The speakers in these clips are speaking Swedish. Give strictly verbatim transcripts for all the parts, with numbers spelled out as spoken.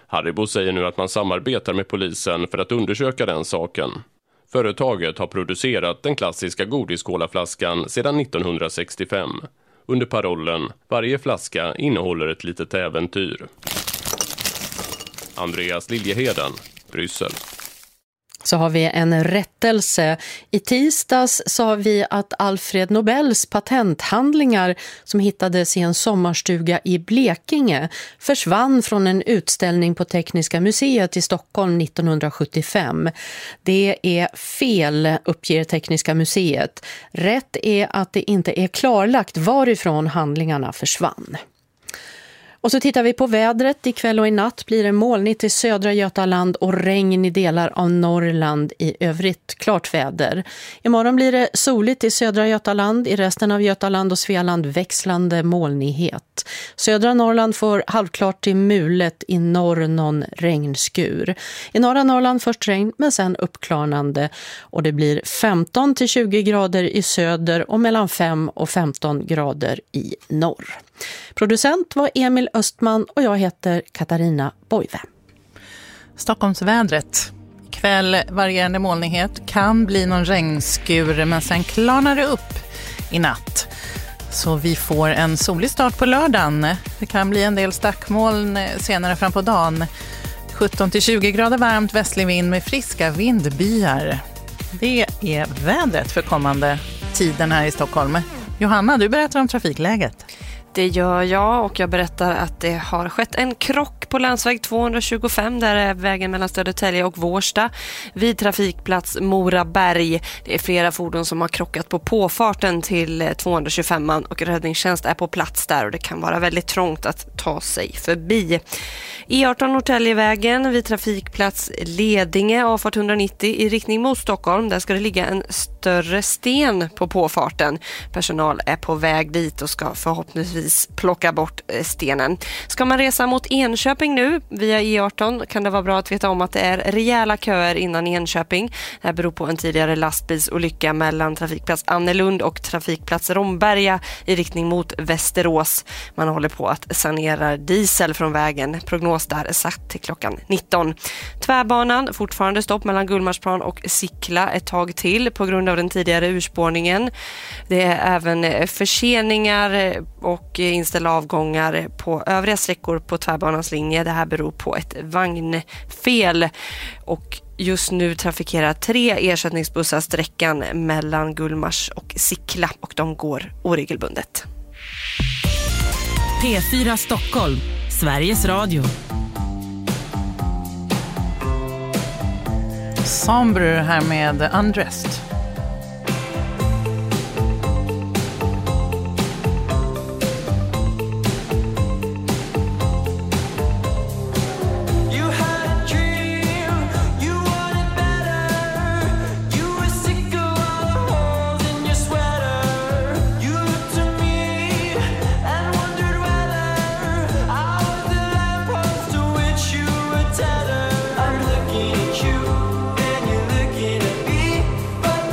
Haribo säger nu att man samarbetar med polisen för att undersöka den saken. Företaget har producerat den klassiska godiskolaflaskan sedan nittonhundrasextiofem. Under parollen "Varje flaska innehåller ett litet äventyr". Andreas Liljeheden, Bryssel. Så har vi en rättelse. I tisdags sa vi att Alfred Nobels patenthandlingar som hittades i en sommarstuga i Blekinge försvann från en utställning på Tekniska museet i Stockholm nittonhundrasjuttiofem. Det är fel, uppger Tekniska museet. Rätt är att det inte är klarlagt varifrån handlingarna försvann. Och så tittar vi på vädret. Ikväll och i natt blir det molnigt i södra Götaland och regn i delar av Norrland. I övrigt klart väder. Imorgon blir det soligt i södra Götaland. I resten av Götaland och Svealand växlande molnighet. Södra Norrland får halvklart till mulet, i norr någon regnskur. I norra Norrland först regn men sen uppklarnande. Och det blir femton till tjugo grader i söder och mellan fem och femton grader i norr. Producent var Emil Östman och jag heter Katarina Boive. Stockholmsvädret. Ikväll varierande molnighet, kan bli någon regnskur men sen klarnar det upp i natt. Så vi får en solig start på lördagen. Det kan bli en del stackmoln senare fram på dagen. sjutton till tjugo grader varmt, västlig vind med friska vindbyar. Det är vädret för kommande tiden här i Stockholm. Johanna, du berättar om trafikläget. Det gör jag och jag berättar att det har skett en krock på länsväg tvåhundratjugofem där är vägen mellan Södertälje och Vårsta vid trafikplats Moraberg. Det är flera fordon som har krockat på påfarten till tvåhundratjugofem och räddningstjänst är på plats där och det kan vara väldigt trångt att ta sig förbi. E arton Norrtäljevägen vid trafikplats Ledinge avfart etthundranittio i riktning mot Stockholm. Där ska det ligga en större sten på påfarten. Personal är på väg dit och ska förhoppningsvis plocka bort stenen. Ska man resa mot Enköping nu via E arton kan det vara bra att veta om att det är rejäla köer innan Enköping. Det här beror på en tidigare lastbilsolycka mellan trafikplats Annelund och trafikplats Romberga i riktning mot Västerås. Man håller på att sanera diesel från vägen. Prognos där är satt till klockan nitton. Tvärbanan, fortfarande stopp mellan Gullmarsplan och Sickla ett tag till på grund av den tidigare urspårningen. Det är även förseningar och inställda avgångar på övriga sträckor på tvärbanans linje. Det här beror på ett vagnfel och just nu trafikerar tre ersättningsbussar sträckan mellan Gullmars och Sickla och de går oregelbundet. P fyra Stockholm, Sveriges Radio. Somber här med Undressed. I'm looking at you and you're looking at me, but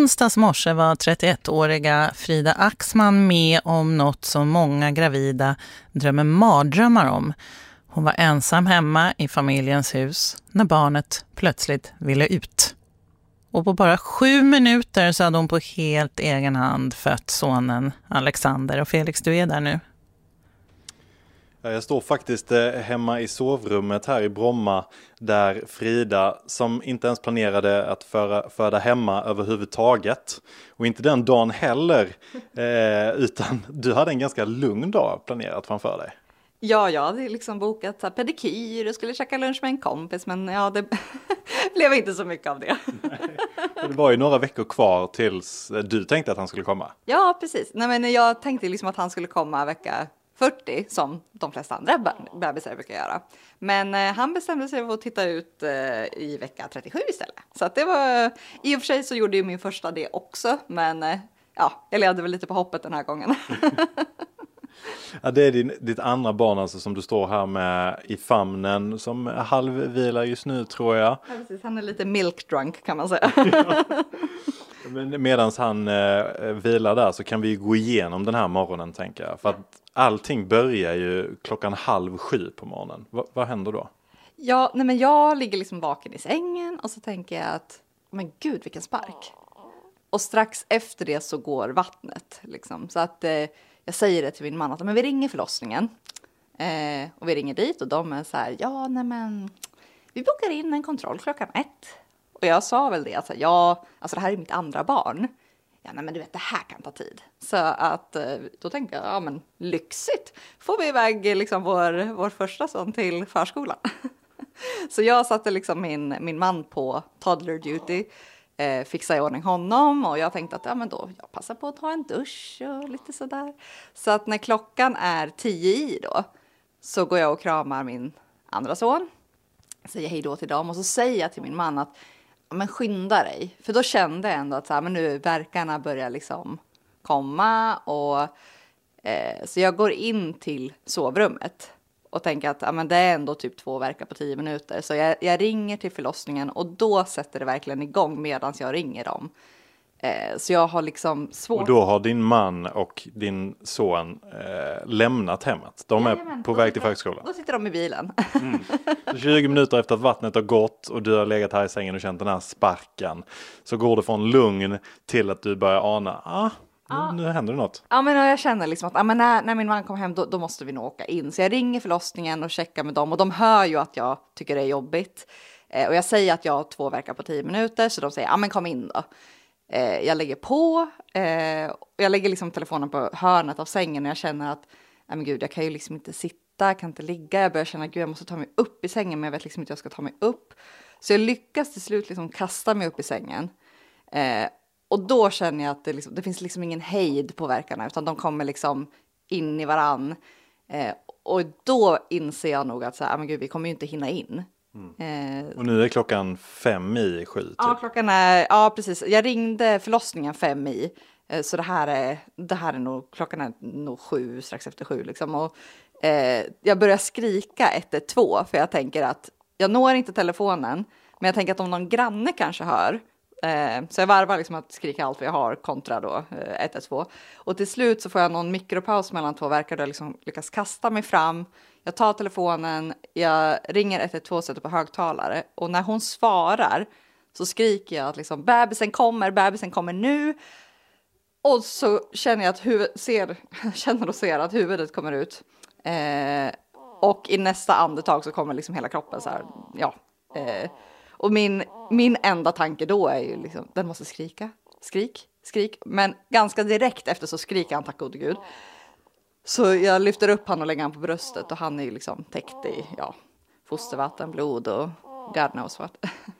onsdags morse var trettioettåriga Frida Axman med om något som många gravida drömmer mardrömmar om. Hon var ensam hemma i familjens hus när barnet plötsligt ville ut. Och på bara sju minuter så hade hon på helt egen hand fött sonen Alexander. Och Felix, du är där nu. Jag står faktiskt hemma i sovrummet här i Bromma där Frida, som inte ens planerade att föra, föda hemma överhuvudtaget, och inte den dagen heller, eh, utan du hade en ganska lugn dag planerat framför dig. Ja, jag hade liksom bokat så här, pedikyr och skulle käka lunch med en kompis, men ja, det blev inte så mycket av det. Det var ju några veckor kvar tills du tänkte att han skulle komma. Ja, precis. Nej, men jag tänkte liksom att han skulle komma vecka fyrtio, som de flesta andra bebisar brukar göra. Men eh, han bestämde sig för att titta ut eh, i vecka trettiosju istället. Så att det var, i och för sig så gjorde ju min första det också, men eh, ja, jag levde väl lite på hoppet den här gången. Ja, det är din, ditt andra barn alltså, som du står här med i famnen, som halvvilar just nu, tror jag. Ja, precis. Han är lite milk drunk, kan man säga. Ja. Men medan han eh, vilar där så kan vi gå igenom den här morgonen, tänker jag. För att allting börjar ju klockan halv sju på morgonen. Va, vad händer då? Ja, nej men jag ligger liksom vaken i sängen och så tänker jag att, men gud vilken spark. Och strax efter det så går vattnet liksom. Så att eh, jag säger det till min man att men vi ringer förlossningen. Eh, och vi ringer dit och de är så här, ja nej men vi bokar in en kontroll klockan ett. Och jag sa väl det, alltså, ja, alltså det här är mitt andra barn. Ja, nej, men du vet, det här kan ta tid. Så att då tänkte jag, ja men lyxigt. Får vi iväg liksom vår, vår första son till förskolan. Så jag satte liksom min, min man på toddler duty. Eh, fixa i ordning honom. Och jag tänkte att ja, men då, jag passar på att ta en dusch och lite sådär. Så att när klockan är tio i då, så går jag och kramar min andra son. Säger hej då till dem och så säger jag till min man att men skynda dig. För då kände jag ändå att så här, men nu verkarna börjar liksom komma. Och, eh, så jag går in till sovrummet. Och tänker att ja, men det är ändå typ två verkar på tio minuter. Så jag, jag ringer till förlossningen. Och då sätter det verkligen igång medan jag ringer dem. Eh, så jag har liksom svårt. Och då har din man och din son eh, lämnat hemmet. De är Jajamän, på väg till förskolan. Då sitter de i bilen. Mm. Så tjugo minuter efter att vattnet har gått och du har legat här i sängen och känt den här sparken, så går det från lugn till att du börjar ana, ah, Ja. nu, nu händer det något. Ja, men jag känner liksom att ja, men när, när min man kom hem då, då måste vi nog åka in. Så jag ringer förlossningen och checkar med dem. Och de hör ju att jag tycker det är jobbigt. Eh, och jag säger att jag har två verkar på tio minuter. Så de säger, ja men kom in då. Eh, jag lägger på. Eh, och jag lägger liksom telefonen på hörnet av sängen. Och jag känner att, ja men gud, jag kan ju liksom inte sitta. Jag kan inte ligga. Jag börjar känna, gud jag måste ta mig upp i sängen. Men jag vet liksom inte hur jag ska ta mig upp. Så jag lyckas till slut liksom kasta mig upp i sängen. Eh, Och då känner jag att det, liksom, det finns liksom ingen hejd på verkarna. Utan de kommer liksom in i varann. Eh, och då inser jag nog att så här, men gud, vi kommer ju inte hinna in. Mm. Eh, Och nu är klockan fem i sju. Typ. ja, klockan är, ja precis. Jag ringde förlossningen fem i. Eh, så det här är, det här är nog, klockan är nog sju, strax efter sju liksom. Och eh, jag börjar skrika ett ett två. För jag tänker att jag når inte telefonen. Men jag tänker att om någon granne kanske hör. Så jag varvar liksom att skrika allt vad jag har kontra då ett ett två. Och till slut så får jag någon mikropaus mellan två verkar där jag liksom lyckas kasta mig fram. Jag tar telefonen, jag ringer ett ett två och sätter på högtalare. Och när hon svarar så skriker jag att liksom, bebisen kommer, bebisen kommer nu. Och så känner jag att huvudet ser, känner och ser att huvudet kommer ut. Eh, och i nästa andetag så kommer liksom hela kroppen så här, ja. Eh, Och min, min enda tanke då är ju liksom, den måste skrika, skrik, skrik. Men ganska direkt efter så skriker han, tack gode gud. Så jag lyfter upp han och lägger han på bröstet och han är ju liksom täckt i, ja, fostervatten, blod och God knows what.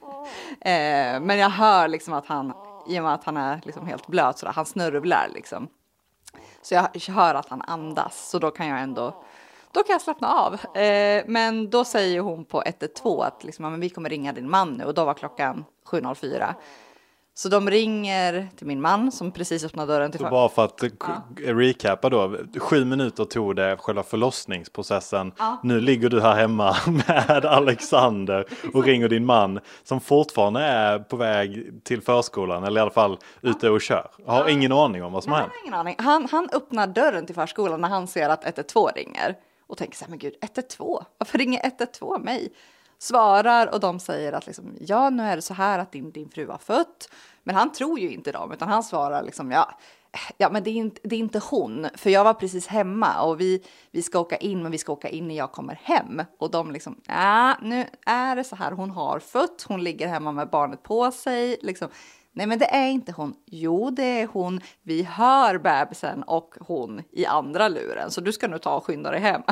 eh, men jag hör liksom att han, i och med att han är liksom helt blöt sådär, han snörvlar liksom. Så jag hör att han andas, så då kan jag ändå... Då kan jag slappna av. Eh, men då säger hon på ett ett två att liksom, men vi kommer ringa din man nu. Och då var klockan sju noll fyra. Så de ringer till min man som precis öppnade dörren till Så för... bara för att ja. recapa då, sju minuter tog det själva förlossningsprocessen. Ja. Nu ligger du här hemma med Alexander och ringer din man som fortfarande är på väg till förskolan, eller i alla fall ute och kör. Har ja. ingen aning om vad som har hänt. Ingen aning. Han, han öppnar dörren till förskolan när han ser att ett ett två ringer och tänker så här, men gud, ett ett två? Varför ringer ett ett två mig? Svarar och de säger att liksom, ja, nu är det så här att din, din fru har fött. Men han tror ju inte dem, utan han svarar liksom, ja, ja men det är, inte, det är inte hon. För jag var precis hemma och vi, vi ska åka in, men vi ska åka in när jag kommer hem. Och de liksom, ja, nu är det så här, hon har fött, hon ligger hemma med barnet på sig. Liksom, nej men det är inte hon. Jo, det är hon. Vi hör bebisen och hon i andra luren. Så du ska nu ta och skynda dig hem.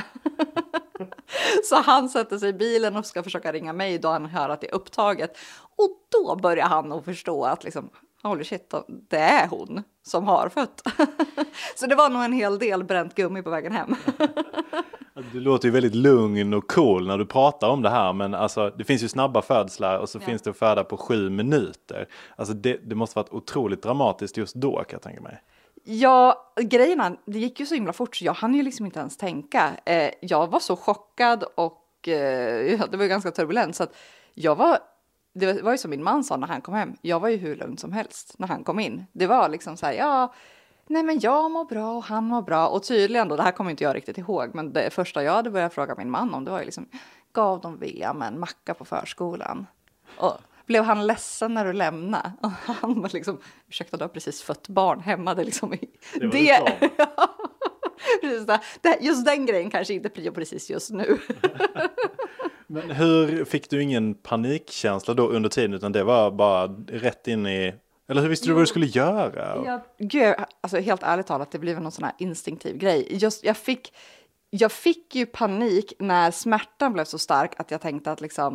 Så han sätter sig i bilen och ska försöka ringa mig då han hör att det är upptaget. Och då börjar han nog förstå att liksom, holy shit, det är hon som har fött. Så det var nog en hel del bränt gummi på vägen hem. Du låter ju väldigt lugn och cool när du pratar om det här. Men alltså, det finns ju snabba födslar och så ja. finns det att föda på sju minuter. Alltså det, det måste varit otroligt dramatiskt just då, kan jag tänka mig. Ja, grejerna, det gick ju så himla fort så jag hann ju liksom inte ens tänka. Eh, jag var så chockad och eh, det var ju ganska turbulent så att jag var, det var ju som min man sa när han kom hem, jag var ju hur lugn som helst när han kom in. Det var liksom så här, ja, nej men jag mår bra och han mår bra och tydligen då, det här kommer inte jag riktigt ihåg, men det första jag hade börjat fråga min man om det var ju liksom, gav de William en macka på förskolan? Och blev han ledsen när du lämnade? Och han var liksom, ursäkta, du har precis fött barn hemma. Det liksom, det var det. Precis det, just den grejen kanske inte prio precis just nu. Men hur fick du ingen panikkänsla då under tiden, utan det var bara rätt in i, eller hur visste du vad du skulle göra? Ja, gud, alltså helt ärligt talat, det blev någon sån här instinktiv grej. Just, jag fick, jag fick ju panik när smärtan blev så stark att jag tänkte att liksom,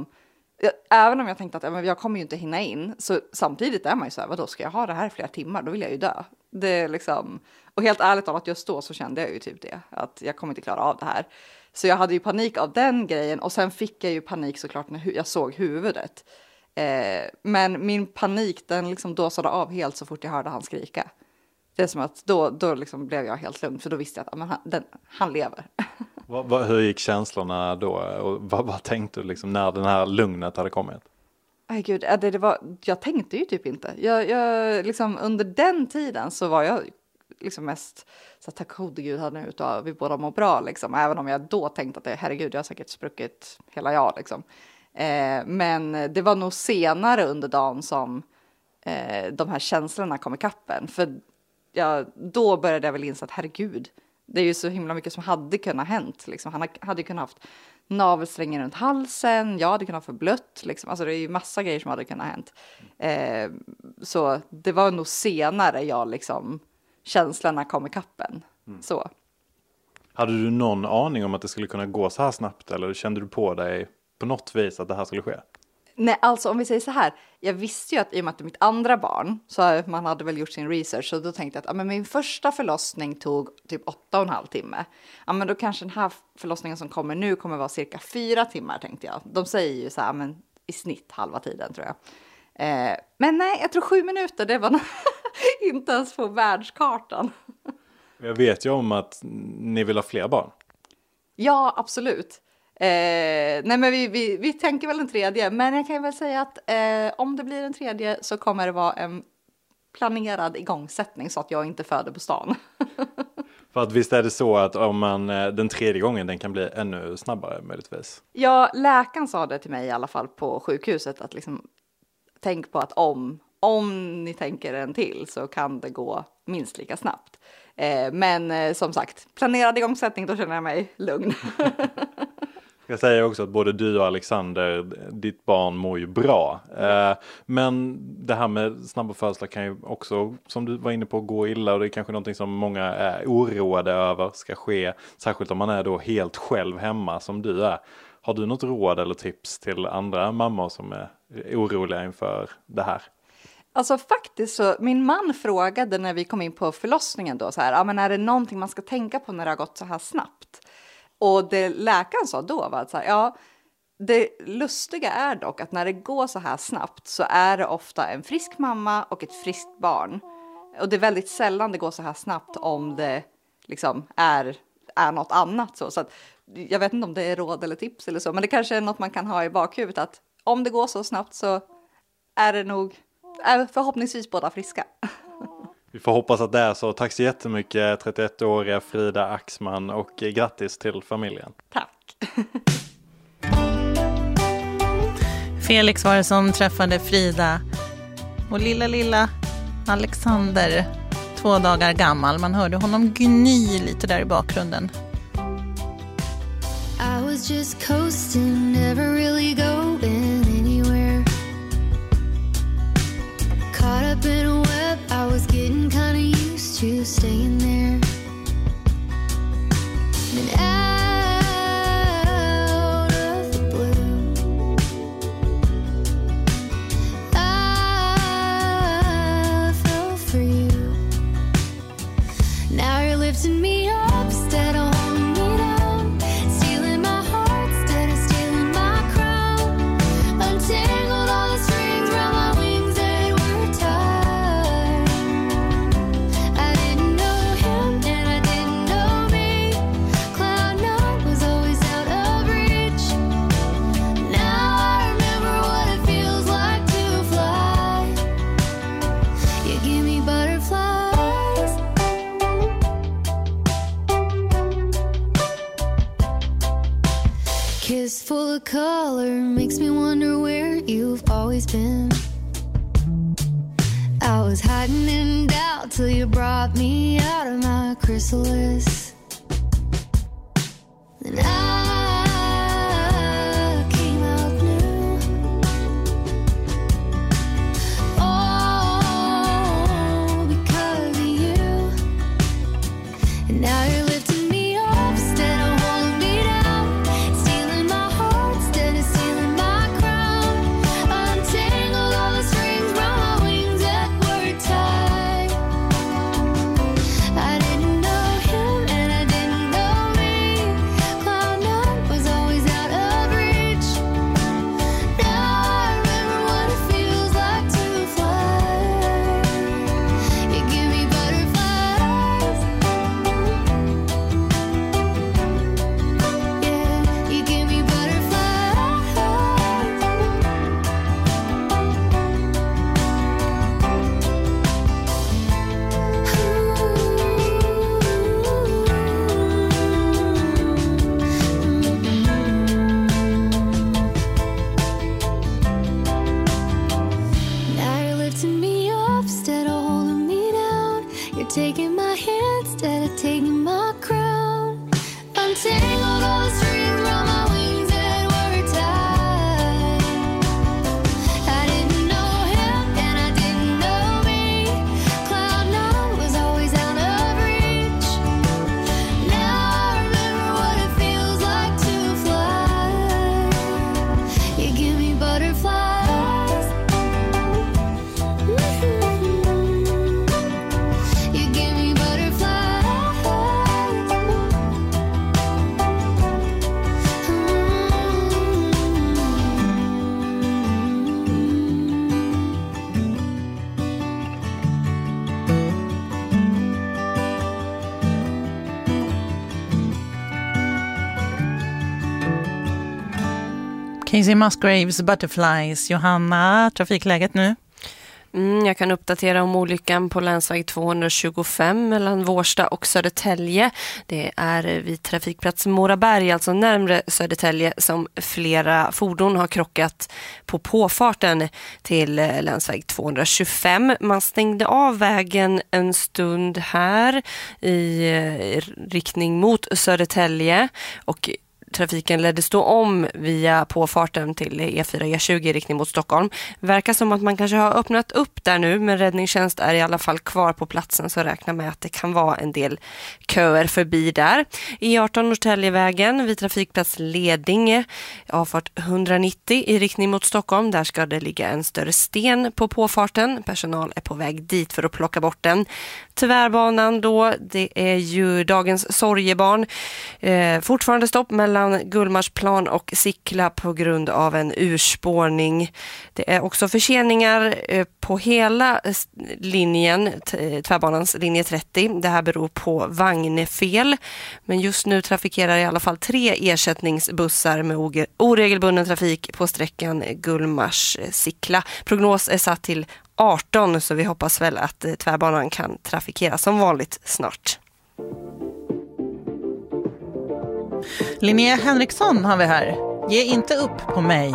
även om jag tänkte att ja, men jag kommer ju inte hinna in, så samtidigt är man ju så här, vadå, ska jag ha det här i flera timmar? Då vill jag ju dö. Det är liksom, och helt ärligt talat, just då så kände jag ju typ det, att jag kommer inte klara av det här. Så jag hade ju panik av den grejen och sen fick jag ju panik såklart när jag såg huvudet. Eh, men min panik, den liksom dåsade av helt så fort jag hörde han skrika. Det är som att då, då liksom blev jag helt lugn, för då visste jag att men han, den, han lever. Vad, vad, hur gick känslorna då? Och vad, vad tänkte du liksom när den här lugnet hade kommit? Ay, gud, det, det var, jag tänkte ju typ inte. Jag, jag, liksom, under den tiden så var jag liksom mest så tack gode gud här nu och vi båda mår bra. Liksom. Även om jag då tänkte att det, herregud, jag har säkert spruckit hela jag. Liksom. Eh, men det var nog senare under dagen som eh, de här känslorna kom i kappen. För jag, då började jag väl inse att herregud, det är ju så himla mycket som hade kunnat hänt. Liksom. Han hade kunnat haft navelsträngen runt halsen. Jag hade kunnat få blött. Liksom. Alltså det är ju massa grejer som hade kunnat hänt. Eh, så det var nog senare jag liksom, känslorna kom i kappen. Mm. Så. Hade du någon aning om att det skulle kunna gå så här snabbt? Eller kände du på dig på något vis att det här skulle ske? Nej, alltså om vi säger så här. Jag visste ju att i och med att det är mitt andra barn, så man hade väl gjort sin research. Så då tänkte jag att ja, men min första förlossning tog typ åtta och en halv timme. Ja, men då kanske den här förlossningen som kommer nu kommer vara cirka fyra timmar, tänkte jag. De säger ju så här, men i snitt halva tiden tror jag. Eh, men nej, jag tror sju minuter, det var inte ens på världskartan. Jag vet ju om att ni vill ha fler barn. Ja, absolut. Eh, nej men vi, vi, vi tänker väl en tredje, men jag kan väl säga att eh, om det blir en tredje så kommer det vara en planerad igångsättning så att jag inte föder på stan. För att visst är det så att om man, den tredje gången den kan bli ännu snabbare möjligtvis. Ja, läkaren sa det till mig i alla fall på sjukhuset att liksom, tänk på att om, om ni tänker en till så kan det gå minst lika snabbt. Eh, men eh, som sagt, planerad igångsättning, då känner jag mig lugn. Jag säger också att både du och Alexander, ditt barn mår ju bra. Eh, men det här med snabba födslar kan ju också, som du var inne på, gå illa. Och det är kanske någonting som många är oroade över ska ske. Särskilt om man är då helt själv hemma som du är. Har du något råd eller tips till andra mammor som är oroliga inför det här? Alltså faktiskt så, min man frågade när vi kom in på förlossningen då så här, ja men är det någonting man ska tänka på när det har gått så här snabbt? Och det läkaren sa då var att så här, ja, Det lustiga är dock att när det går så här snabbt så är det ofta en frisk mamma och ett friskt barn. Och det är väldigt sällan det går så här snabbt om det liksom är, är något annat. Så, så att, jag vet inte om det är råd eller tips eller så, men det kanske är något man kan ha i bakhuvudet. Att om det går så snabbt så är det nog är förhoppningsvis båda friska. Vi får hoppas att det är så. Tack så jättemycket trettioettåriga Frida Axman och grattis till familjen. Tack. Felix var det som träffade Frida och lilla lilla Alexander, två dagar gammal. Man hörde honom gny lite där i bakgrunden. I was just coasting, never really going anywhere. Caught up in a web, I was getting kind of used to staying there. And out of the blue, I fell for you. Now you're lifting me up instead of holding me down, stealing my heart instead of stealing my crown. Untangled all the strings around my wings that were tied. I didn't know him and I didn't know me. Cloud nine was always out of reach. Now I remember what it feels like to fly. You give me butterflies. Kiss full of color makes me wonder where you've always been. I was hiding in doubt till you brought me out of my chrysalis. Then I came out new. Oh, because of you. And now you're lifting me up instead of holding me down, stealing my heart instead of stealing my crown. Untangled all the strings round my wings that were tied. I didn't know him and I didn't know me. Cloud nine was always out of reach. Now I remember what it feels like to fly. You give me butterflies. Yeah, you give me butterflies. Now you're lifting me up instead of holding me down. You're taking my hand instead of taking my crown. Untangled all the strings around my wings that were tied. I didn't know him and I didn't know me. Cloud nine was always out of reach. Now I remember what it feels like to fly. You give me butterflies. You give me butterflies. Casey Musgraves, Butterflies. Johanna, trafikläget nu? Mm, jag kan uppdatera om olyckan på länsväg tvåhundratjugofem mellan Vårsta och Södertälje. Det är vid trafikplats Moraberg, alltså närmare Södertälje, som flera fordon har krockat på påfarten till länsväg tvåhundratjugofem. Man stängde av vägen en stund här i riktning mot Södertälje och trafiken leddes då om via påfarten till E fyra E tjugo i riktning mot Stockholm. Verkar som att man kanske har öppnat upp där nu, men räddningstjänst är i alla fall kvar på platsen, så räknar med att det kan vara en del köer förbi där. E arton Norrtäljevägen vid trafikplats Ledinge, avfart etthundranittio i riktning mot Stockholm. Där ska det ligga en större sten på påfarten. Personal är på väg dit för att plocka bort den. Tvärbanan då, det är ju dagens sorgebarn. Eh, fortfarande stopp mellan mellan Gullmarsplan och Sickla på grund av en urspårning. Det är också förseningar på hela linjen, tvärbanans linje trettio. Det här beror på vagnfel. Men just nu trafikerar i alla fall tre ersättningsbussar med oregelbunden trafik på sträckan Gullmars-Sickla. Prognos är satt till arton, så vi hoppas väl att tvärbanan kan trafikeras som vanligt snart. Linnea Henriksson har vi här. Ge inte upp på mig.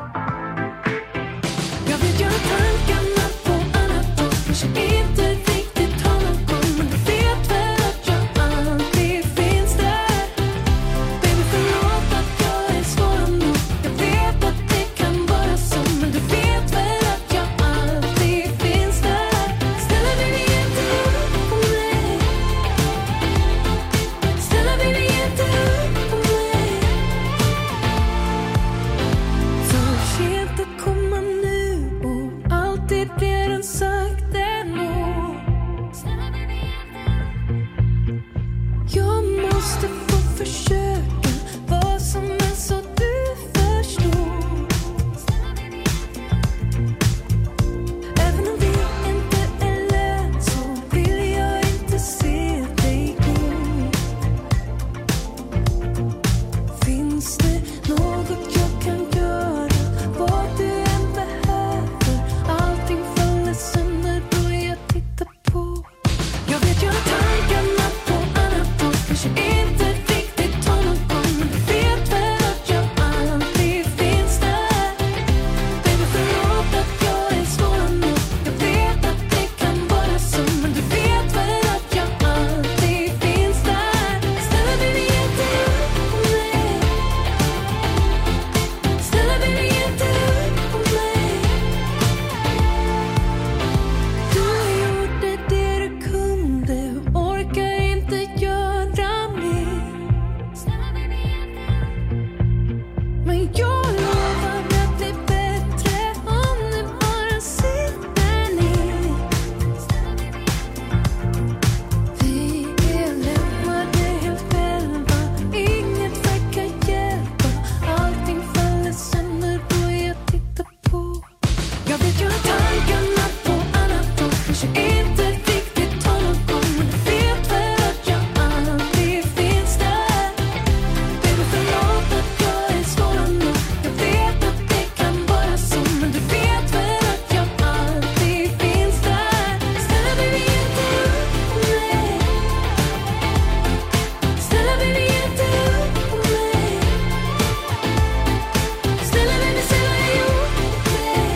Jag vet jag tankarna på annat och kanske inte riktigt har någon gång, men du vet väl att jag alltid finns där. Baby, förlåt att jag är svår nog. Jag vet att det kan vara så, men du vet väl att jag alltid finns där. Snälla baby, inte upp på mig. Snälla baby, inte upp på mig. För sent att komma nu och alltid redan sagt ändå. Jag måste få försöka vad som är så du förstår. Även om det inte är lätt så vill jag inte se dig gå. Finns det något jag kan göra? Vad du än behöver. Allting faller sönder då jag tittar på. Jag vet jag har tankarna på annat och kanske inte riktigt har någon gång, men du vet väl att jag alltid finns där. Baby, förlåt att jag är svår nog. Jag vet att det kan vara så, men du vet väl att jag alltid finns där. Snälla baby, inte upp på mig. Snälla baby, inte upp på mig. Du gjorde det du kunde, orkar inte göra mer. Men jag lovar att bli bättre om du bara sitter ner. Vi är lämnade helt själva, inget verkar hjälpa. Allting faller sönder då jag tittar på. Jag vet jag har tankarna på annat och kanske inte riktigt har någon gång, men du vet väl att jag alltid finns där. Baby, förlåt att jag är svår nog. Jag vet att det kan vara så, men du vet väl att jag alltid finns där. Snälla baby, inte upp på mig. Snälla baby, inte upp på mig. Snälla baby, säg vad jag gjort mot dig.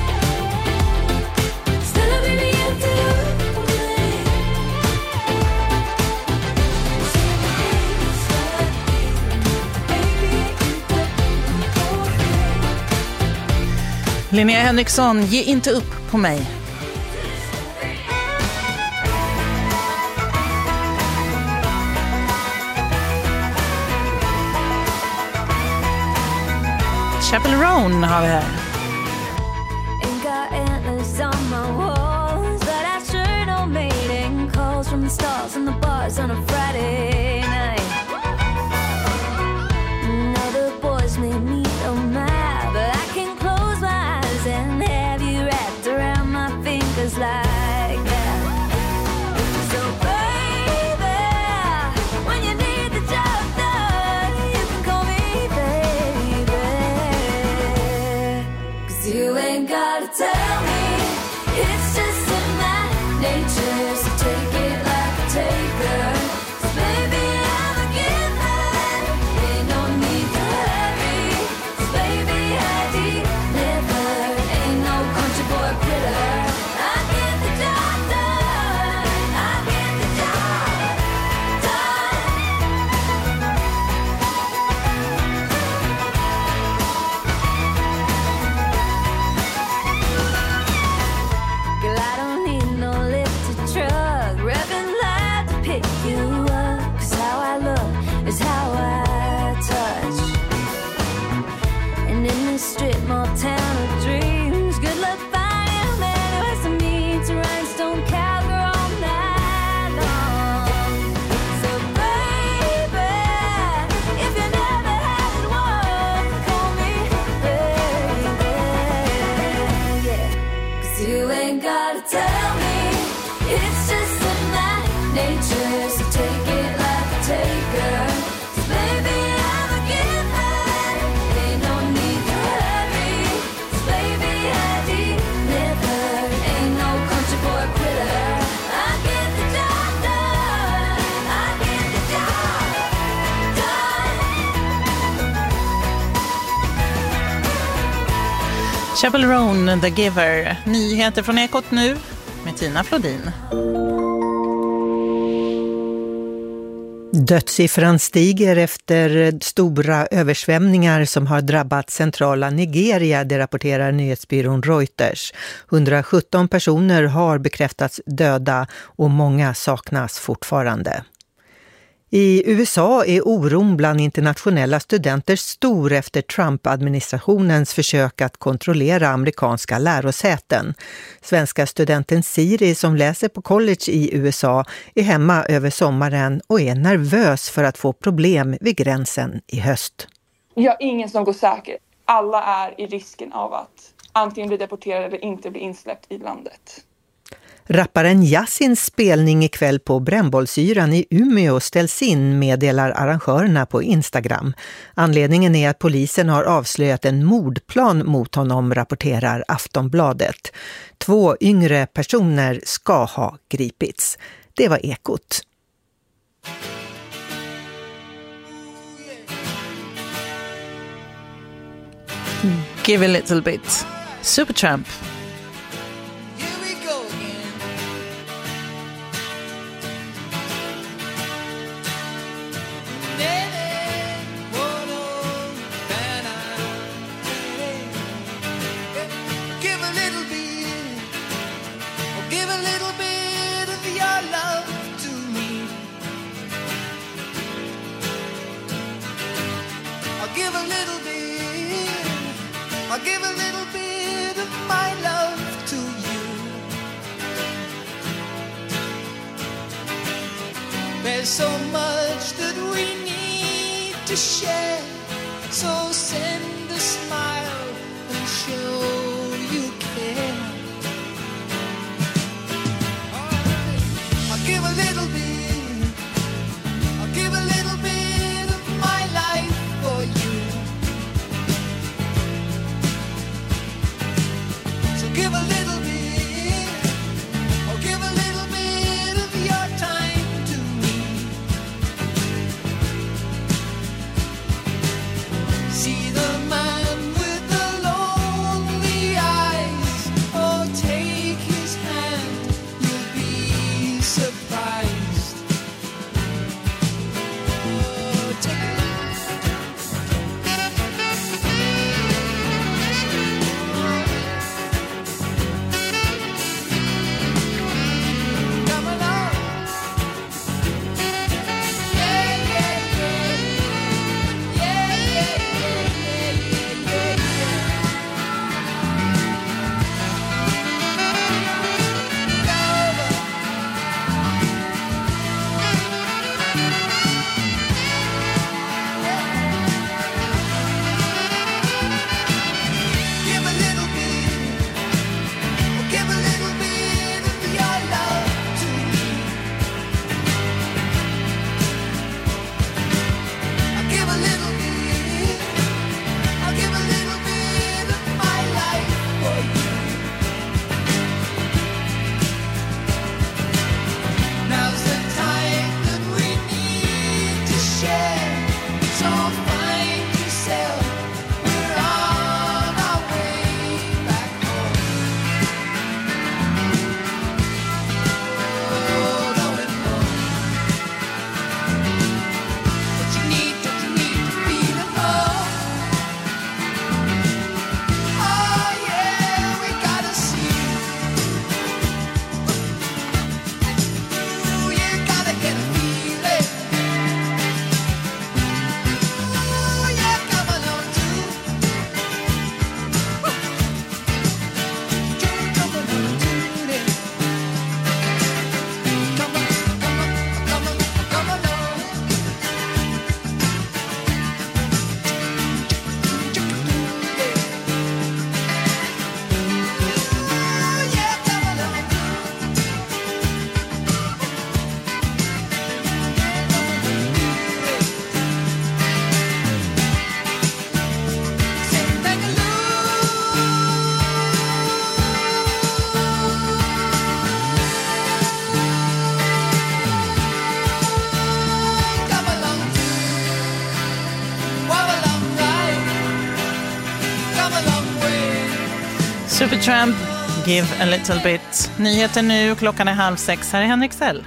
Snälla baby, inte upp på mig. Linnea Henriksson, ge inte upp på mig. Chapel Roan har vi här. Ain't got antlers on my walls, but I sure don't mating calls from the stars and the bars on a Friday night. Now the boys made me so mad, but I can close my eyes and have you wrapped around my fingers like that. So baby, when you need the job done, you can call me baby. 'Cause you ain't gotta tell me, it's just in my nature. So take it like a taker. giver, so take it like a taker. So baby, I'm a giver, ain't no need to hurry. So baby, I deliver, ain't no country boy quitter. I get the job done, I get the job done. Chapel Roan, The Giver. Nyheter från Ekot nu med Tina Flodin. Dödssiffran stiger efter stora översvämningar som har drabbat centrala Nigeria, det rapporterar nyhetsbyrån Reuters. hundrasjutton personer har bekräftats döda och många saknas fortfarande. I U S A är oron bland internationella studenter stor efter Trump-administrationens försök att kontrollera amerikanska lärosäten. Svenska studenten Siri som läser på college i U S A är hemma över sommaren och är nervös för att få problem vid gränsen i höst. Jag är ingen som går säker. Alla är i risken av att antingen bli deporterade eller inte bli insläppt i landet. Rapparen Yassins spelning ikväll på Brännbollsyran i Umeå ställs in, meddelar arrangörerna på Instagram. Anledningen är att polisen har avslöjat en mordplan mot honom, rapporterar Aftonbladet. Två yngre personer ska ha gripits. Det var Ekot. Give a little bit. Supertramp. There's so much that we need to share, so send a smile and show you care. I'll give a little bit, I'll give a little bit of my life for you. So give a little bit, or give a little bit of your time to me. See the man with the lonely Supertramp, Give a little bit. Nyheter nu, klockan är halv sex. Här är Henrik Sell.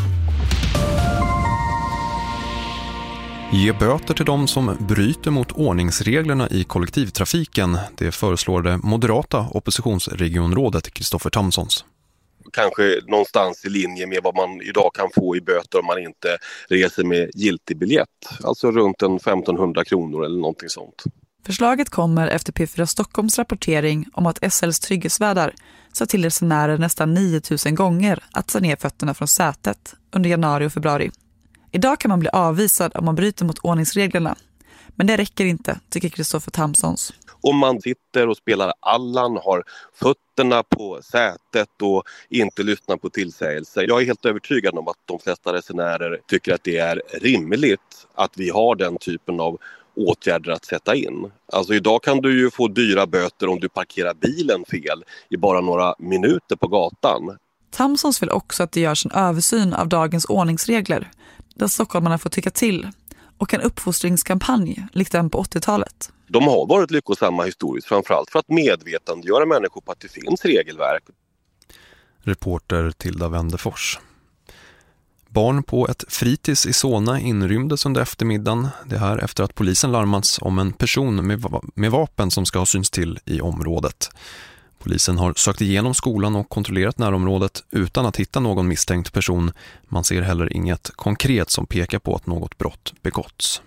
Ge böter till de som bryter mot ordningsreglerna i kollektivtrafiken. Det föreslår det moderata oppositionsregionrådet Kristoffer Tamsons. Kanske någonstans i linje med vad man idag kan få i böter om man inte reser med giltig biljett. Alltså runt en femtonhundra kronor eller någonting sånt. Förslaget kommer efter P fyra Stockholms rapportering om att S L:s trygghetsvärdar sa till resenärer nästan nio tusen gånger att ta ner fötterna från sätet under januari och februari. Idag kan man bli avvisad om man bryter mot ordningsreglerna. Men det räcker inte, tycker Kristoffer Tamsons. Om man sitter och spelar Allan, har fötterna på sätet och inte lyssnar på tillsägelser. Jag är helt övertygad om att de flesta resenärer tycker att det är rimligt att vi har den typen av åtgärder att sätta in. Alltså idag kan du ju få dyra böter om du parkerar bilen fel i bara några minuter på gatan. Tamsons vill också att det görs en översyn av dagens ordningsregler där stockholmarna får tycka till och en uppfostringskampanj likt den på åttiotalet. De har varit lyckosamma historiskt, framförallt för att medvetandegöra människor på att det finns regelverk. Reporter Tilda Wendefors. Barn på ett fritids i Solna inrymdes under eftermiddagen. Det här efter att polisen larmats om en person med, med vapen som ska ha syns till i området. Polisen har sökt igenom skolan och kontrollerat närområdet utan att hitta någon misstänkt person. Man ser heller inget konkret som pekar på att något brott begåtts.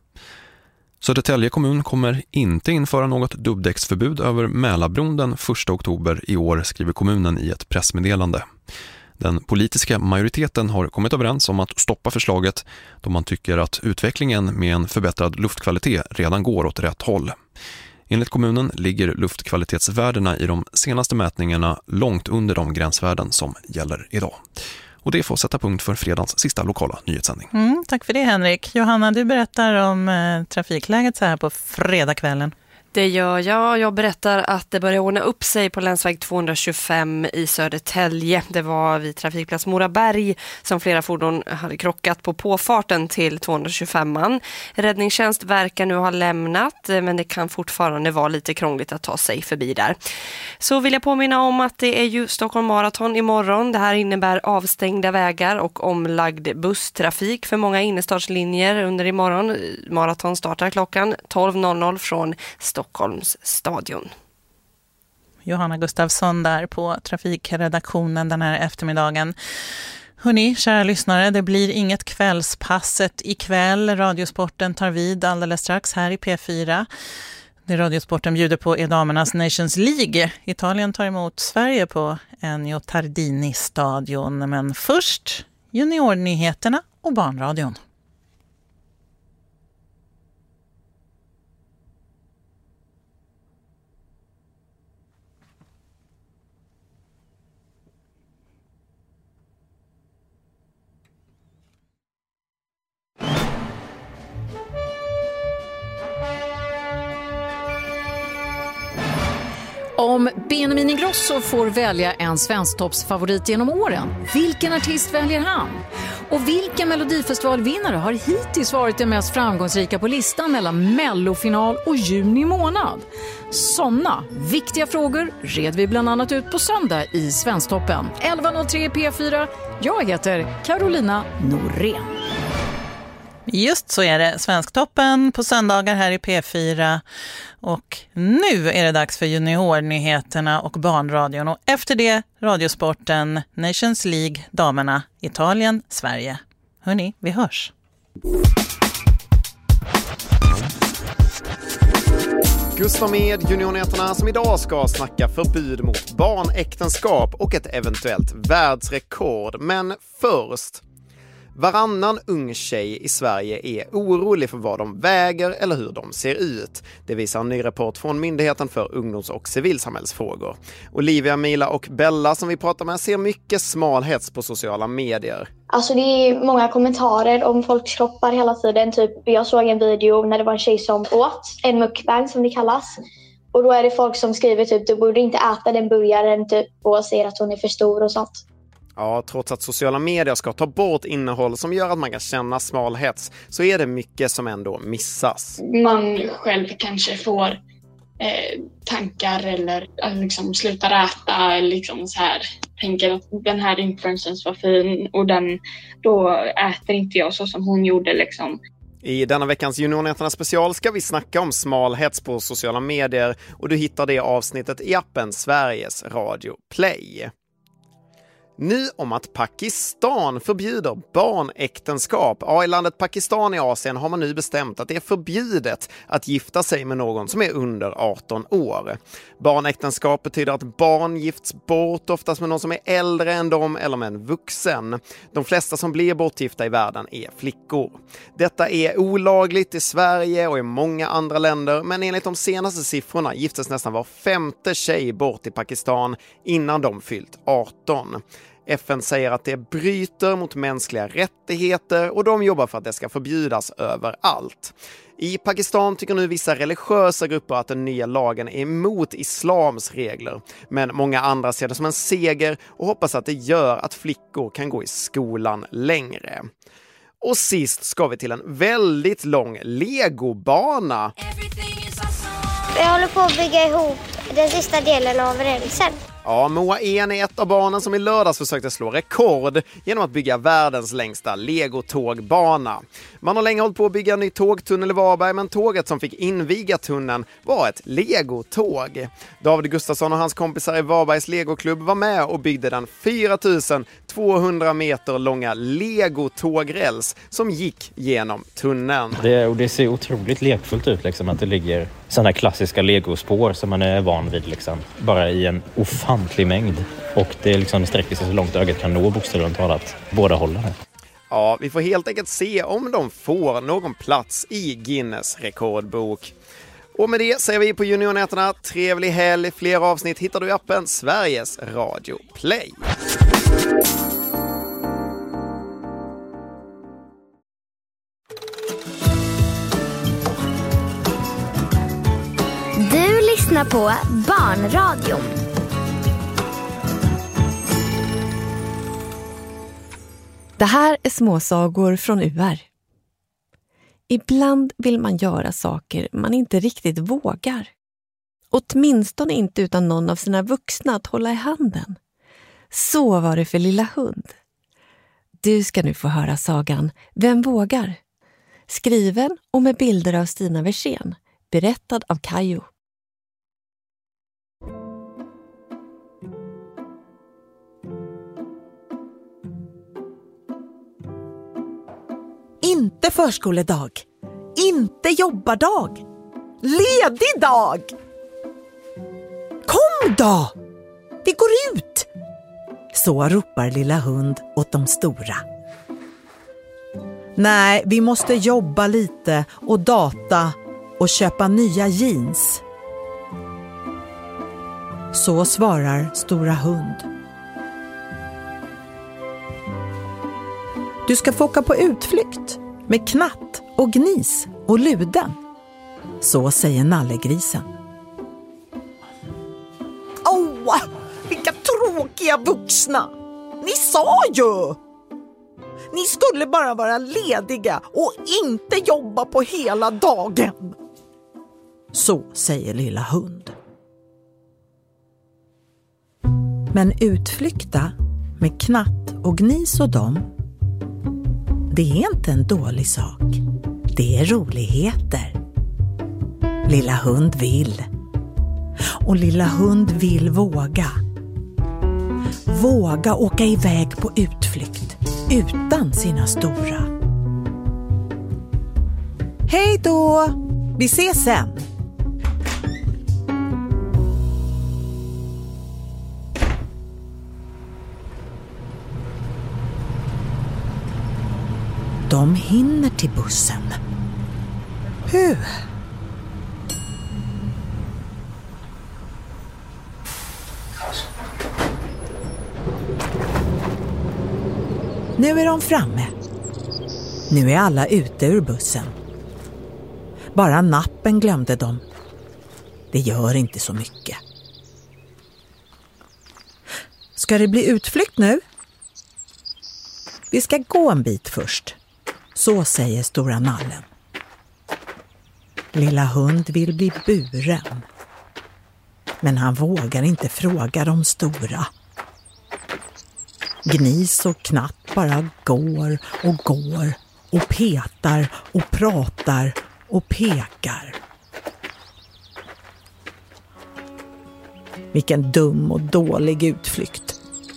Södertälje kommun kommer inte införa något dubbdäcksförbud över Mälarbron den första oktober i år, skriver kommunen i ett pressmeddelande. Den politiska majoriteten har kommit överens om att stoppa förslaget då man tycker att utvecklingen med en förbättrad luftkvalitet redan går åt rätt håll. Enligt kommunen ligger luftkvalitetsvärdena i de senaste mätningarna långt under de gränsvärden som gäller idag. Och det får sätta punkt för fredagens sista lokala nyhetssändning. Mm, tack för det Henrik. Johanna, du berättar om eh, trafikläget så här på fredagskvällen. Det gör jag. Jag berättar att det börjar ordna upp sig på länsväg tvåhundratjugofem i Södertälje. Det var vid trafikplats Moraberg som flera fordon hade krockat på påfarten till tvåhundratjugofemman. Räddningstjänst verkar nu ha lämnat, men det kan fortfarande vara lite krångligt att ta sig förbi där. Så vill jag påminna om att det är ju Stockholm Marathon imorgon. Det här innebär avstängda vägar och omlagd busstrafik för många innerstadslinjer under imorgon. Marathon startar klockan tolv noll noll från Stockholm. Stockholms stadion. Johanna Gustafsson där på trafikredaktionen den här eftermiddagen. Hörrni, kära lyssnare, det blir inget kvällspasset ikväll. Radiosporten tar vid alldeles strax här i P fyra. Det Radiosporten bjuder på är damernas Nations League. Italien tar emot Sverige på Ennio Tardini-stadion. Men först juniornyheterna och barnradion. Om Benjamin Ingrosso får välja en svensktoppsfavorit genom åren, vilken artist väljer han? Och vilken melodifestivalvinnare har hittills varit den mest framgångsrika på listan mellan mellofinal och juni månad? Såna viktiga frågor red vi bland annat ut på söndag i Svensktoppen. elva noll tre P fyra. Jag heter Carolina Norén. Just så är det, Svensktoppen på söndagar här i P fyra. Och nu är det dags för juniornyheterna och barnradion. Och efter det Radiosporten, Nations League, damerna, Italien, Sverige. Hörrni, vi hörs. Gustav med juniornyheterna som idag ska snacka förbud mot barnäktenskap och ett eventuellt världsrekord. Men först... Varannan ung tjej i Sverige är orolig för vad de väger eller hur de ser ut. Det visar en ny rapport från Myndigheten för ungdoms- och civilsamhällsfrågor. Olivia, Mila och Bella som vi pratar med ser mycket smalhets på sociala medier. Alltså det är många kommentarer om folks kroppar hela tiden. Typ, jag såg en video när det var en tjej som åt en mukbang som det kallas. Och då är det folk som skriver typ du borde inte äta den burgaren typ, och säger att hon är för stor och sånt. Ja, trots att sociala medier ska ta bort innehåll som gör att man kan känna smalhets så är det mycket som ändå missas. Man själv kanske får eh, tankar eller att liksom slutar äta eller liksom så här tänker att den här influencern var fin och den, då äter inte jag så som hon gjorde liksom. I denna veckans Juniornyheterna special ska vi snacka om smal hets på sociala medier och du hittar det avsnittet i appen Sveriges Radio Play. Nu om att Pakistan förbjuder barnäktenskap. Ja, i landet Pakistan i Asien har man nu bestämt att det är förbjudet att gifta sig med någon som är under arton år. Barnäktenskap betyder att barn gifts bort, oftast med någon som är äldre än dem eller med en vuxen. De flesta som blir bortgifta i världen är flickor. Detta är olagligt i Sverige och i många andra länder, men enligt de senaste siffrorna giftes nästan var femte tjej bort i Pakistan innan de fyllt arton. F N säger att det bryter mot mänskliga rättigheter och de jobbar för att det ska förbjudas överallt. I Pakistan tycker nu vissa religiösa grupper att den nya lagen är emot islams regler. Men många andra ser det som en seger och hoppas att det gör att flickor kan gå i skolan längre. Och sist ska vi till en väldigt lång legobana. Jag håller på att bygga ihop den sista delen av rälsen. Ja, Moa En är ett av barnen som i lördags försökte slå rekord genom att bygga världens längsta legotågbana. Man har länge hållit på att bygga en ny tågtunnel i Varberg, men tåget som fick inviga tunneln var ett legotåg. David Gustafsson och hans kompisar i Varbergs legoklubb var med och byggde den fyra tusen tvåhundra meter långa legotågräls som gick genom tunneln. Det, och det ser otroligt lekfullt ut liksom, att det ligger sådana klassiska legospår som man är van vid liksom, bara i en ofantlig mängd. Och det liksom sträcker sig så långt ögat kan nå, bokstavligt talat, båda hållen. Ja, vi får helt enkelt se om de får någon plats i Guinness rekordbok. Och med det säger vi på Juniornyheterna, trevlig helg. Fler avsnitt hittar du i appen Sveriges Radio Play. Du lyssnar på Barnradion. Det här är småsagor från U R. Ibland vill man göra saker man inte riktigt vågar. Åtminstone inte utan någon av sina vuxna att hålla i handen. Så var det för Lilla hund. Du ska nu få höra sagan Vem vågar? Skriven och med bilder av Stina Versén. Berättad av Kajo. Inte förskoledag. Inte jobbardag. Ledig dag. Kom då! Vi går ut! Så ropar Lilla hund åt de stora. Nej, vi måste jobba lite och data och köpa nya jeans. Så svarar Stora hund. Du ska få åka på utflykt med Knatt och Gnis och Luden. Så säger Nallegrisen. Åh, vilka tråkiga vuxna! Ni sa ju! Ni skulle bara vara lediga och inte jobba på hela dagen. Så säger Lilla hund. Men utflykta med Knatt och Gnis och dem, det är inte en dålig sak. Det är roligheter. Lilla hund vill. Och Lilla hund vill våga. Våga åka iväg på utflykt utan sina stora. Hej då! Vi ses sen! De hinner till bussen. Hur? Nu är de framme. Nu är alla ute ur bussen. Bara nappen glömde de. Det gör inte så mycket. Ska det bli utflykt nu? Vi ska gå en bit först. Så säger Stora Nallen. Lilla hund vill bli buren. Men han vågar inte fråga de stora. Gnis och Knatt bara går och går och petar och pratar och pekar. Vilken dum och dålig utflykt.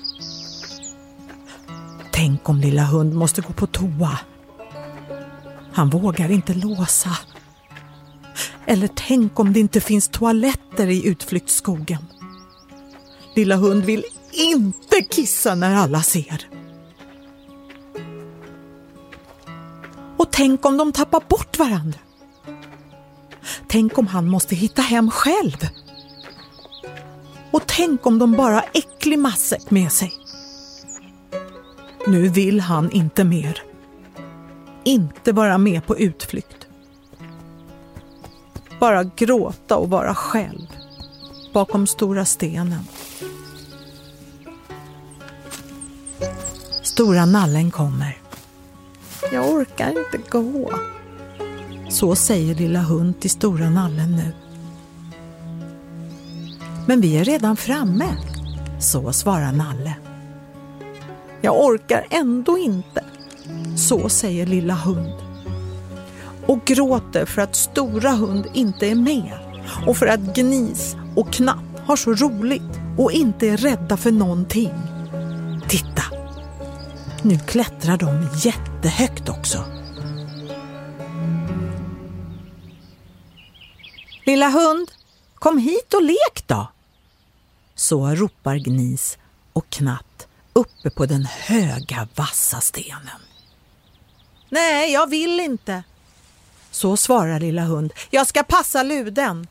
Tänk om lilla hund måste gå på toa. Han vågar inte låsa. Eller tänk om det inte finns toaletter i utflyktsskogen. Lilla hund vill inte kissa när alla ser. Och tänk om de tappar bort varandra. Tänk om han måste hitta hem själv. Och tänk om de bara har äcklig matsäck med sig. Nu vill han inte mer. Inte vara med på utflykt. Bara gråta och vara själv. Bakom stora stenen. Stora nallen kommer. Jag orkar inte gå. Så säger lilla hund till stora nallen nu. Men vi är redan framme. Så svarar Nalle. Jag orkar ändå inte. Så säger lilla hund. Och gråter för att stora hund inte är med. Och för att Gnis och Knapp har så roligt och inte är rädda för någonting. Titta. Nu klättrar de jättehögt också. Lilla hund, kom hit och lek då. Så ropar Gnis och Knatt uppe på den höga vassa stenen. Nej, jag vill inte. Så svarar lilla hund. Jag ska passa luden.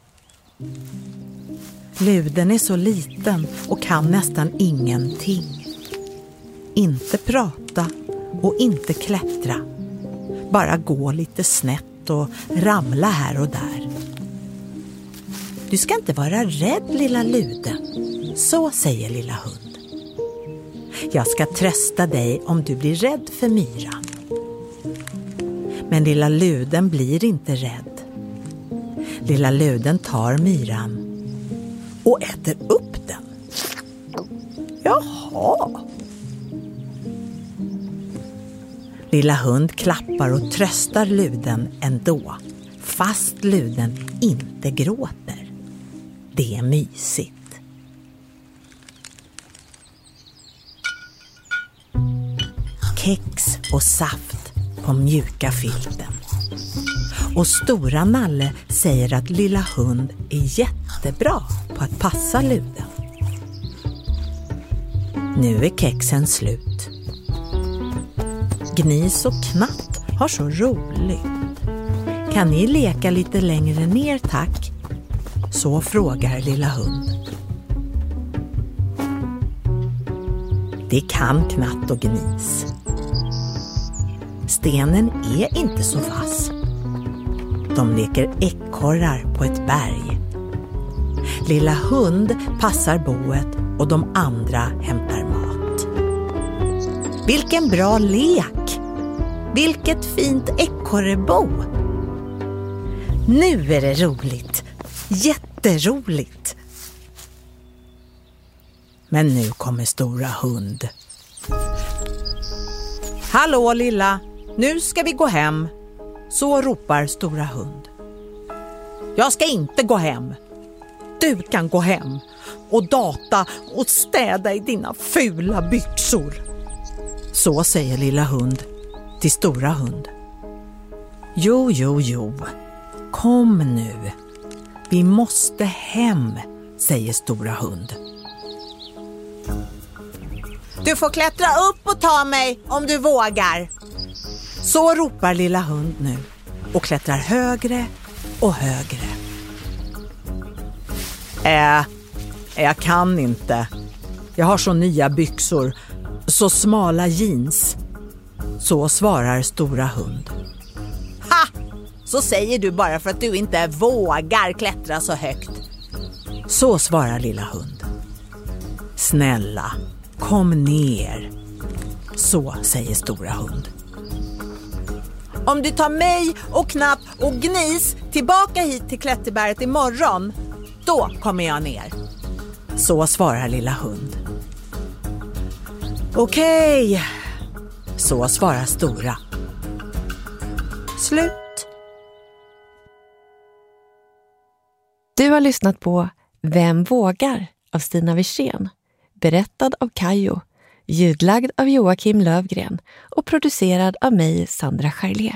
Luden är så liten och kan nästan ingenting. Inte prata och inte klättra. Bara gå lite snett och ramla här och där. Du ska inte vara rädd, lilla luden. Så säger lilla hund. Jag ska trösta dig om du blir rädd för myran. Men lilla luden blir inte rädd. Lilla luden tar myran och äter upp den. Jaha. Lilla hund klappar och tröstar luden ändå, fast luden inte gråter. Det är mysigt. Kex och saft på mjuka filten. Och stora Nalle säger att lilla hund är jättebra på att passa luden. Nu är kexen slut. Gnis och Knatt har så roligt. Kan ni leka lite längre ner, tack? Så frågar lilla hund. Det kan Knatt och Gnis. Stenen är inte så vass. De leker ekorrar på ett berg. Lilla hund passar boet och de andra hämtar mat. Vilken bra lek! Vilket fint ekorrebo! Nu är det roligt. Jätteroligt. Men nu kommer stora hund. Hallå lilla, nu ska vi gå hem. Så ropar stora hund. Jag ska inte gå hem. Du kan gå hem och data och städa i dina fula byxor. Så säger lilla hund till stora hund. Jo, jo, jo. Kom nu. Vi måste hem, säger stora hund. Du får klättra upp och ta mig om du vågar. Så ropar lilla hund nu och klättrar högre och högre. Äh, jag kan inte. Jag har så nya byxor, så smala jeans. Så svarar stora hund. Ha! Så säger du bara för att du inte vågar klättra så högt. Så svarar lilla hund. Snälla, kom ner. Så säger stora hund. Om du tar mig och Knapp och Gnis tillbaka hit till klätterberget imorgon, då kommer jag ner. Så svarar lilla hund. Okej, så svarar stora. Slut. Du har lyssnat på Vem vågar av Stina Wirsén, berättad av Kajo, ljudlagd av Joakim Lövgren och producerad av mig, Sandra Charlier.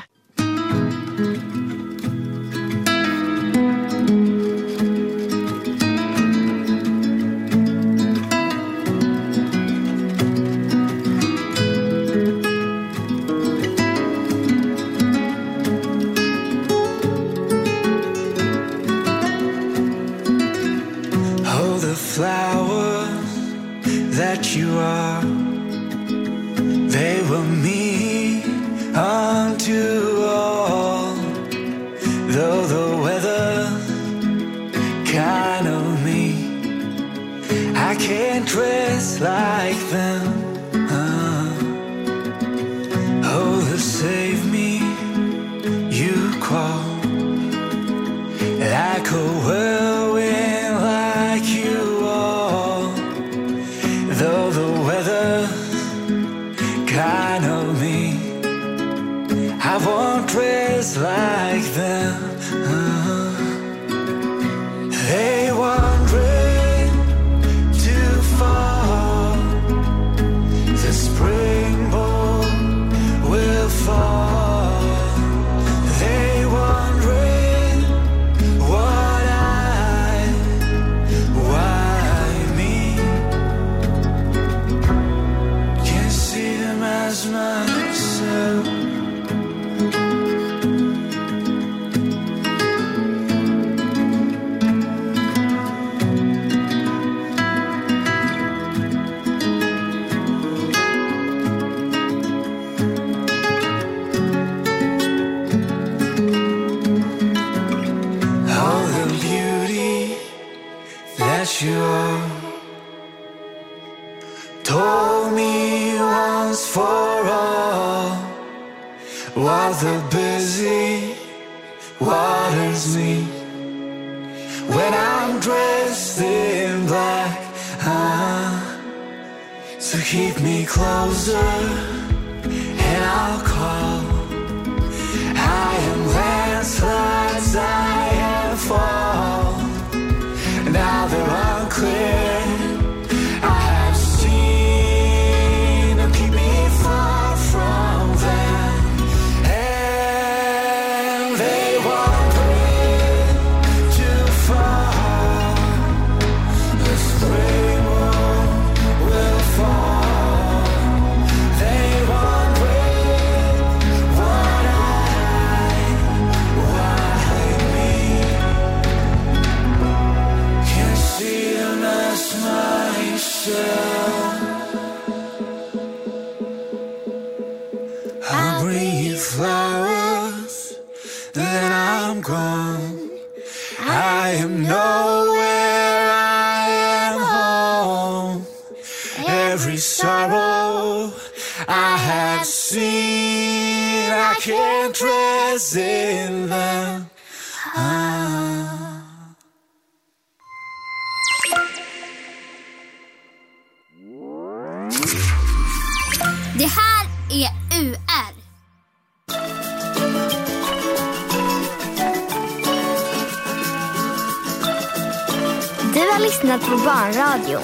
Flowers that you are, they were me unto all. Though the weather kind of me, I can't dress like them. uh. Oh, to save me you call, like a whirlwind, like you. Though the weather kind of me, I won't dress like them. uh, They wandering too far, the springboard will fall. They wondering what I, why me? Can't see them as myself. All the beauty that you are told me once for all, while the busy waters me when I'm dressed in black. uh, So keep me closer and I'll call. I am landslides, I am fall. Now they're unclear, I have seen them keep me far from them. And they wander too far, the spring will fall. They wonder what I, why me? Can't see them as myself. I'll bring you flowers, then I'm gone. I am nowhere, I am home. Every sorrow I have seen, I can't dress in them. ah. Det här är U R. Du har lyssnat på Barnradion.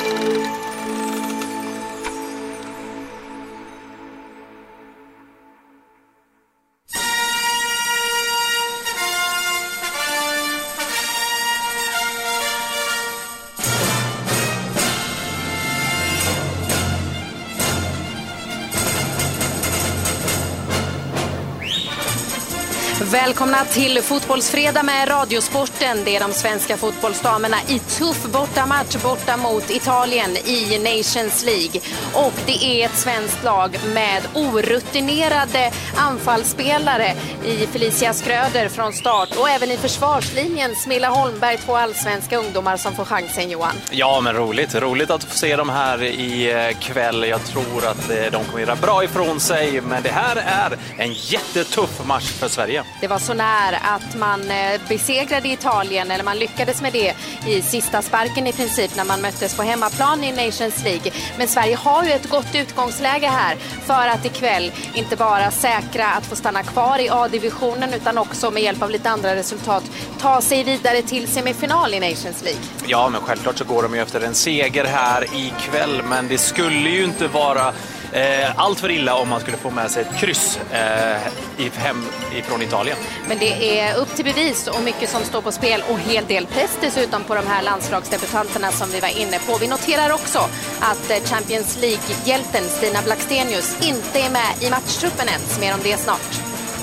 Välkomna till Fotbollsfredag med Radiosporten. Det är de svenska fotbollsdamerna i tuff bortamatch borta mot Italien i Nations League. Och det är ett svenskt lag med orutinerade anfallsspelare i Felicia Skröder från start. Och även i försvarslinjen Smilla Holmberg, två allsvenska ungdomar som får chansen, Johan. Ja, men roligt. Roligt att få se dem här i kväll. Jag tror att de kommer göra bra ifrån sig. Men det här är en jättetuff match för Sverige. Det var så nära att man besegrade Italien, eller man lyckades med det i sista sparken i princip när man möttes på hemmaplan i Nations League. Men Sverige har ju ett gott utgångsläge här för att ikväll inte bara säkra att få stanna kvar i A-divisionen utan också med hjälp av lite andra resultat ta sig vidare till semifinal i Nations League. Ja, men självklart så går de ju efter en seger här ikväll, men det skulle ju inte vara Eh, allt för illa om man skulle få med sig ett kryss eh, i, hem ifrån Italien. Men det är upp till bevis och mycket som står på spel och hel del press dessutom på de här landslagsdebutanterna som vi var inne på. Vi noterar också att Champions League-hjälten Stina Blackstenius inte är med i matchtruppen ens. Mer om det snart.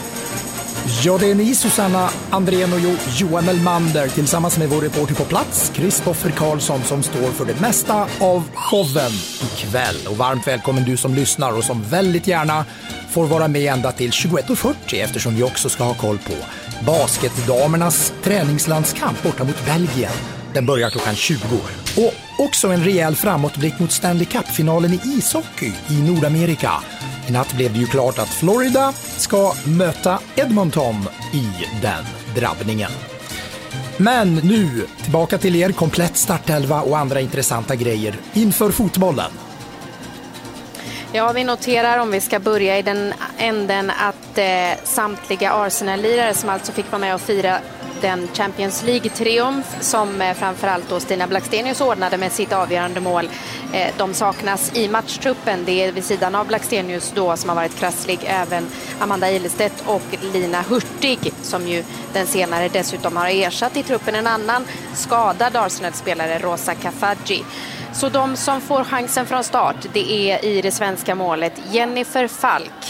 Ja, det är ni, Susanna Andrén och jo, Johan Melmander tillsammans med vår reporter på plats, Kristoffer Karlsson, som står för det mesta av showen ikväll. Och varmt välkommen du som lyssnar och som väldigt gärna får vara med ända till tjugoett och fyrtio eftersom vi också ska ha koll på basketdamernas träningslandskamp borta mot Belgien. Den börjar klockan tjugo. Och också en rejäl framåtblick mot Stanley Cup-finalen i ishockey i Nordamerika. I natt blev det ju klart att Florida ska möta Edmonton i den drabbningen. Men nu tillbaka till er komplett startelva och andra intressanta grejer inför fotbollen. Ja, vi noterar om vi ska börja i den änden att eh, samtliga Arsenal-lirare som alltså fick vara med och fira den Champions League-triumf som eh, framförallt då Stina Blackstenius ordnade med sitt avgörande mål. Eh, de saknas i matchtruppen. Det är vid sidan av Blackstenius då som har varit krasslig även Amanda Ilestedt och Lina Hurtig som ju den senare dessutom har ersatt i truppen en annan skadad Arsenal-spelare, Rosa Kafaji. Så de som får chansen från start, det är i det svenska målet Jennifer Falk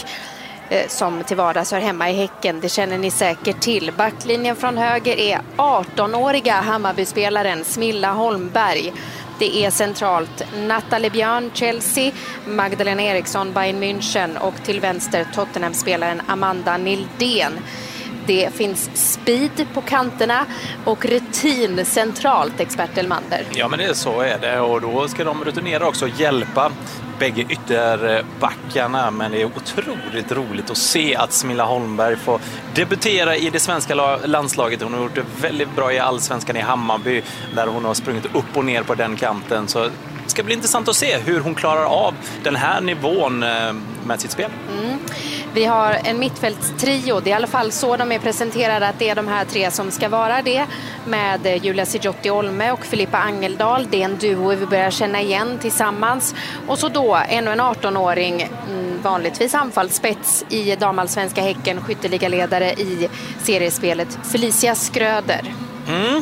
som till vardags hör hemma i Häcken. Det känner ni säkert till. Backlinjen från höger är arton-åriga Hammarby-spelaren Smilla Holmberg. Det är centralt Natalie Björn, Chelsea, Magdalena Eriksson, Bayern München och till vänster Tottenham-spelaren Amanda Nildén. Det finns speed på kanterna och rutin centralt, expert Elmander. Ja, men det är så är det, och då ska de rutinera också hjälpa bägge ytterbackarna, men det är otroligt roligt att se att Smilla Holmberg får debutera i det svenska landslaget. Hon har gjort det väldigt bra i Allsvenskan i Hammarby där hon har sprungit upp och ner på den kanten, så det ska bli intressant att se hur hon klarar av den här nivån med sitt spel. Mm. Vi har en mittfältstrio, det är i alla fall så de är presenterade att det är de här tre som ska vara det, med Julia Sijotti Olme och Filippa Angeldal. Det är en duo vi börjar känna igen tillsammans. Och så då ännu en arton-åring, vanligtvis anfallsspets i damallsvenska Häcken, skytteligaledare i seriespelet Felicia Skröder. Mm.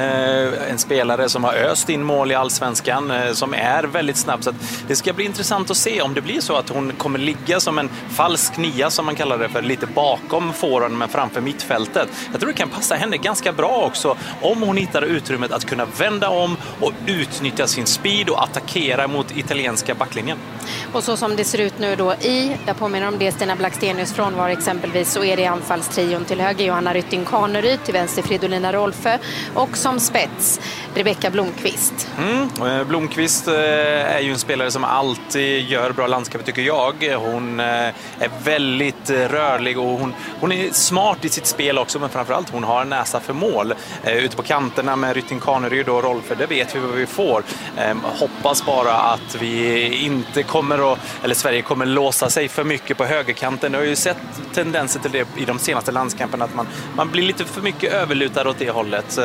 Eh, en spelare som har öst in mål i Allsvenskan, eh, som är väldigt snabb, så att det ska bli intressant att se om det blir så att hon kommer ligga som en falsk nia som man kallar det för, lite bakom forwarden men framför mittfältet. Jag tror det kan passa henne ganska bra också om hon hittar utrymmet att kunna vända om och utnyttja sin speed och attackera mot italienska backlinjen. Och så som det ser ut nu då i, jag påminner om det, Stina Blackstenius frånvar exempelvis, så är det anfallstrion till höger Johanna Rytting Kaneryd, till vänster Fridolina Rolfö och som spets Rebecka Blomqvist. Mm. Blomqvist är ju en spelare som alltid gör bra landskap, tycker jag. Hon är väldigt rörlig och hon, hon är smart i sitt spel också, men framförallt hon har en näsa för mål. Ute på kanterna med Rytting Kaneryd och Rolfö, det vet vi vad vi får. Hoppas bara att vi inte kommer att, eller Sverige kommer låsa sig för mycket på högerkanten. Jag har ju sett tendenser till det i de senaste landskamperna, att man, man blir lite för mycket överlutad åt det hållet.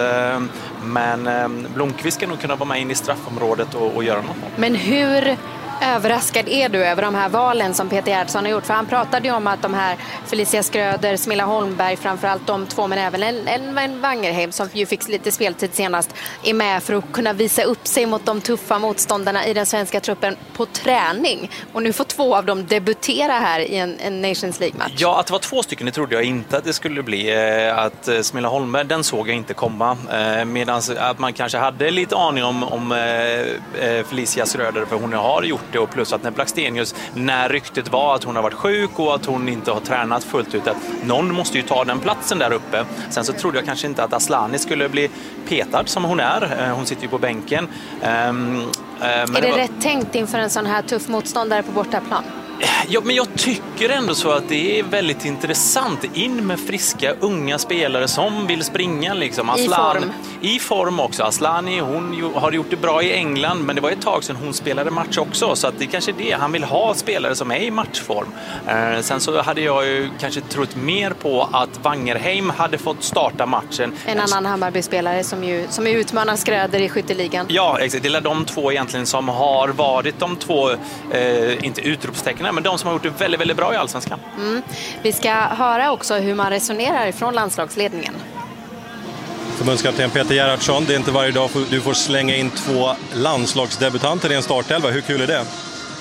Men Blomqvist ska nog kunna vara med in i straffområdet och, och göra något. Men hur överraskad är du över de här valen som Peter Gerhardsson har gjort? För han pratade ju om att de här Felicia Skröder, Smilla Holmberg, framförallt de två, men även en, en, en Wangerheim som ju fick lite speltid senast, är med för att kunna visa upp sig mot de tuffa motståndarna i den svenska truppen på träning. Och nu får två av dem debutera här i en, en Nations League-match. Ja, att det var två stycken, det trodde jag inte att det skulle bli. Att Smilla Holmberg, den såg jag inte komma. Medan att man kanske hade lite aning om, om Felicia Skröder, för hon har gjort det, och plus att när Blackstenius, när ryktet var att hon har varit sjuk och att hon inte har tränat fullt ut, att någon måste ju ta den platsen där uppe. Sen så trodde jag kanske inte att Aslani skulle bli petad som hon är. Hon sitter ju på bänken. Um, är det, det var... rätt tänkt inför en sån här tuff motståndare på bortaplan? Ja, men jag tycker ändå så att det är väldigt intressant. In med friska, unga spelare som vill springa. Liksom. Aslan, I form. I form också. Aslani, hon har gjort det bra i England, men det var ett tag sedan hon spelade match också. Så att det kanske är det. Han vill ha spelare som är i matchform. Eh, sen så hade jag ju kanske trott mer på att Wangerheim hade fått starta matchen. En annan Hammarby-spelare som ju som är utmanar Skröder i skytteligan. Ja, exakt. Det är de två egentligen som har varit de två, eh, inte utropstecken, men de som har gjort det väldigt, väldigt bra i Allsvenskan. Mm. Vi ska höra också hur man resonerar från landslagsledningen. Förbundskapten Peter Gerhardsson, det är inte varje dag du får slänga in två landslagsdebutanter i en startelva. Hur kul är det?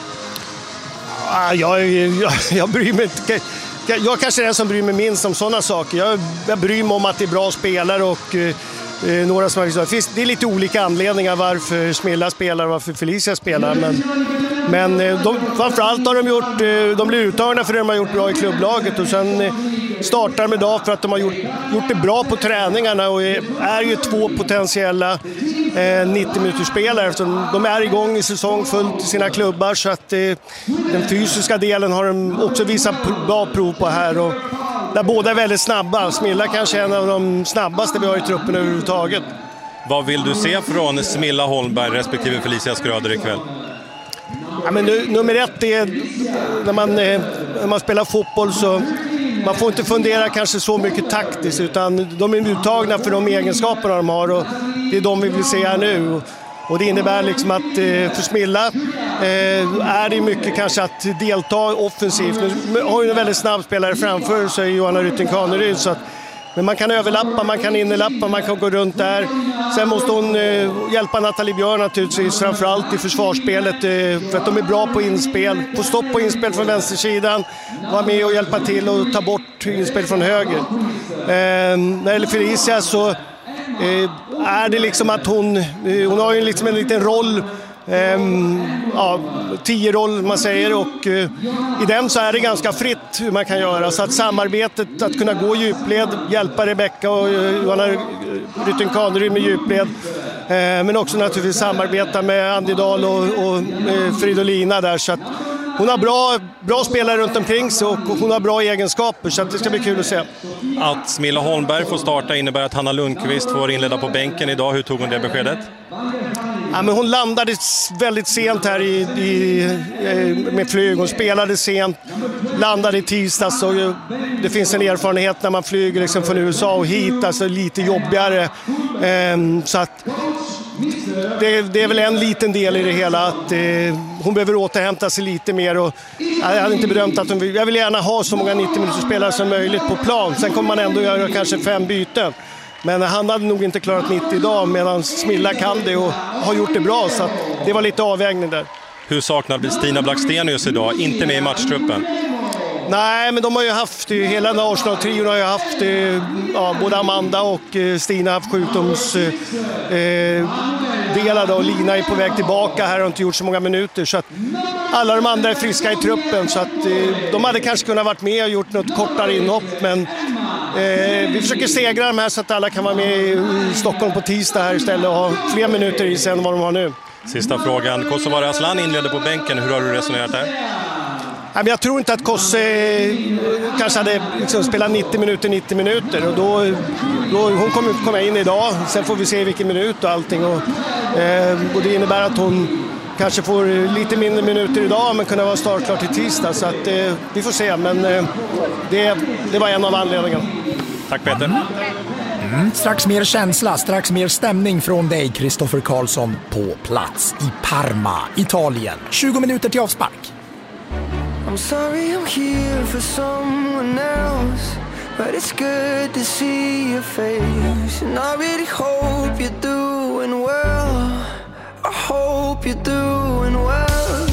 Jag, jag, jag bryr mig inte. Jag kanske är den som bryr mig minst om sådana saker. Jag, jag bryr mig om att det är bra spelare och eh, några som har, det är lite olika anledningar varför Smilla spelar och varför Felicia spelar. Men, men de, framförallt har de gjort, de blir uttagna för det de har gjort bra i klubblaget och sen startar de idag för att de har gjort, gjort det bra på träningarna och är, är ju två potentiella eh, nittio minuters spelare eftersom de är igång i säsong fullt i sina klubbar så att eh, den fysiska delen har de också visat bra prov på här och där båda är väldigt snabba. Smilla kanske är en av de snabbaste vi har i truppen överhuvudtaget. Vad vill du se från Smilla Holmberg respektive Felicia Skröder ikväll? Ja, men nu, nummer ett är när man, eh, när man spelar fotboll så man får inte fundera kanske så mycket taktiskt utan de är uttagna för de egenskaperna de har och det är de vi vill se här nu. Och det innebär liksom att eh, för Smilla eh, är det mycket kanske att delta offensivt. Nu har ju en väldigt snabb spelare framför sig, Johanna Rytting-Kaneryd, så att men man kan överlappa, man kan innerlappa, man kan gå runt där. Sen måste hon eh, hjälpa Nathalie Björn naturligtvis, framförallt i försvarsspelet. Eh, för att de är bra på inspel. Få stopp på inspel från vänstersidan. Vara med och hjälpa till och ta bort inspel från höger. Eh, när det gäller Felicia så eh, är det liksom att hon, eh, hon har ju liksom en liten roll. Um, ja, tio roll man säger och uh, i den så är det ganska fritt hur man kan göra så att samarbetet, att kunna gå djupled, hjälpa Rebecka och uh, Johanna Rytting-Kaneryd med djupled uh, men också naturligtvis samarbeta med Andi Dahl och, och uh, Fridolina där så att hon har bra, bra spelare runt omkring sig och hon har bra egenskaper så att det ska bli kul att se. Att Smilla Holmberg får starta innebär att Hanna Lundqvist får inleda på bänken idag. Hur tog hon det beskedet? Ja, men hon landade väldigt sent här i, i, med flyg. Hon spelade sent, landade i tisdags och det finns en erfarenhet när man flyger liksom från U S A och hit, alltså lite jobbigare. Ehm, så att det, det är väl en liten del i det hela att eh, hon behöver återhämta sig lite mer och jag hade inte bedömt att hon vill, jag vill gärna ha så många nittio minuters spelare som möjligt på plan. Sen kommer man ändå göra kanske fem byten. Men han hade nog inte klarat nittio idag medan Smilla kan det och har gjort det bra så att det var lite avvägning där. Hur saknar Stina Blackstenius idag? Inte med i matchtruppen. Nej, men de har ju haft, hela den Arsenal-trion har ju haft, ja, både Amanda och Stina har haft sjukdomsdelar och Lina är på väg tillbaka här och har inte gjort så många minuter så att alla de andra är friska i truppen så att de hade kanske kunnat varit med och gjort något kortare inhopp men eh, vi försöker segra de här så att alla kan vara med i Stockholm på tisdag här istället och ha fler minuter i sig än vad de har nu. Sista frågan, Kosovare Aslan inledde på bänken, hur har du resonerat här? Jag tror inte att Kosse kanske hade liksom spelat nittio minuter, nittio minuter och då, då hon kommer inte komma in idag. Sen får vi se vilken minut och allting och, eh, och det innebär att hon kanske får lite mindre minuter idag men kunna vara startklar till tisdag så att eh, vi får se men eh, det, det var en av anledningarna. Tack Peter. Mm, strax mer känsla, strax mer stämning från dig Kristoffer Karlsson på plats i Parma, Italien. tjugo minuter till avspark. I'm sorry I'm here for someone else, but it's good to see your face. And I really hope you're doing well. I hope you're doing well.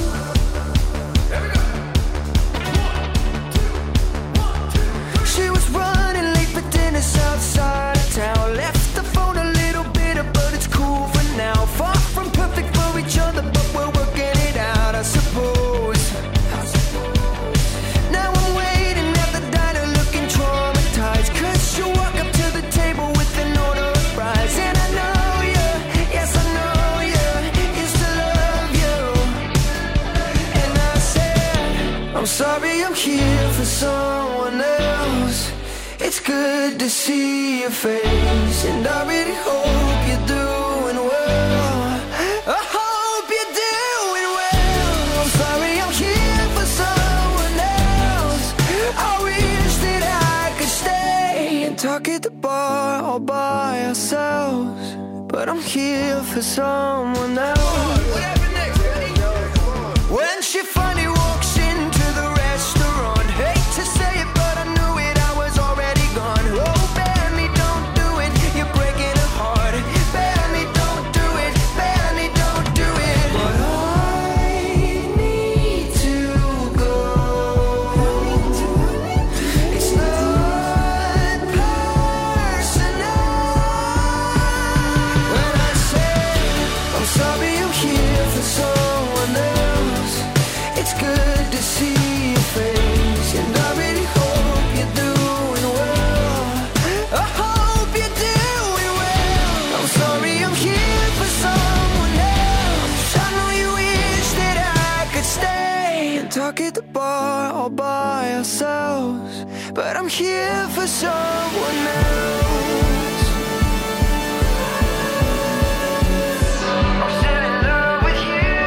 She was running late for dinner outside of town. Left the phone a little bitter, but it's cool for now. Far from perfect for each other, but we're working it out, I suppose. it's good to see your face, and I really hope you're doing well. I hope you're doing well. I'm sorry I'm here for someone else. I wish that I could stay and talk at the bar all by ourselves, but I'm here for someone else. When she finally walks into the restaurant, hate to say it, but I knew it, I was already gone. Oh, Benny, don't do it, you're breaking her heart. Benny, don't do it, Benny, don't do it. But I need to go. It's not personal. When I say I'm sorry I'm here for someone else, it's good to see your face, and I really hope you're doing well. I hope you're doing well. I'm sorry I'm here for someone else. I know you wish that I could stay and talk at the bar all by ourselves, but I'm here for someone else. I'm still in love with you.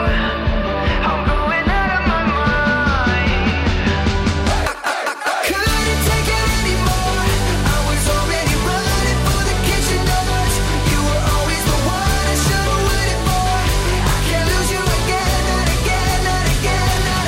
I'm going out of my mind. Couldn't take it anymore. I was already running for the kitchen doors. You were always the one I should have waited for. I can't lose you again, not again, not again, not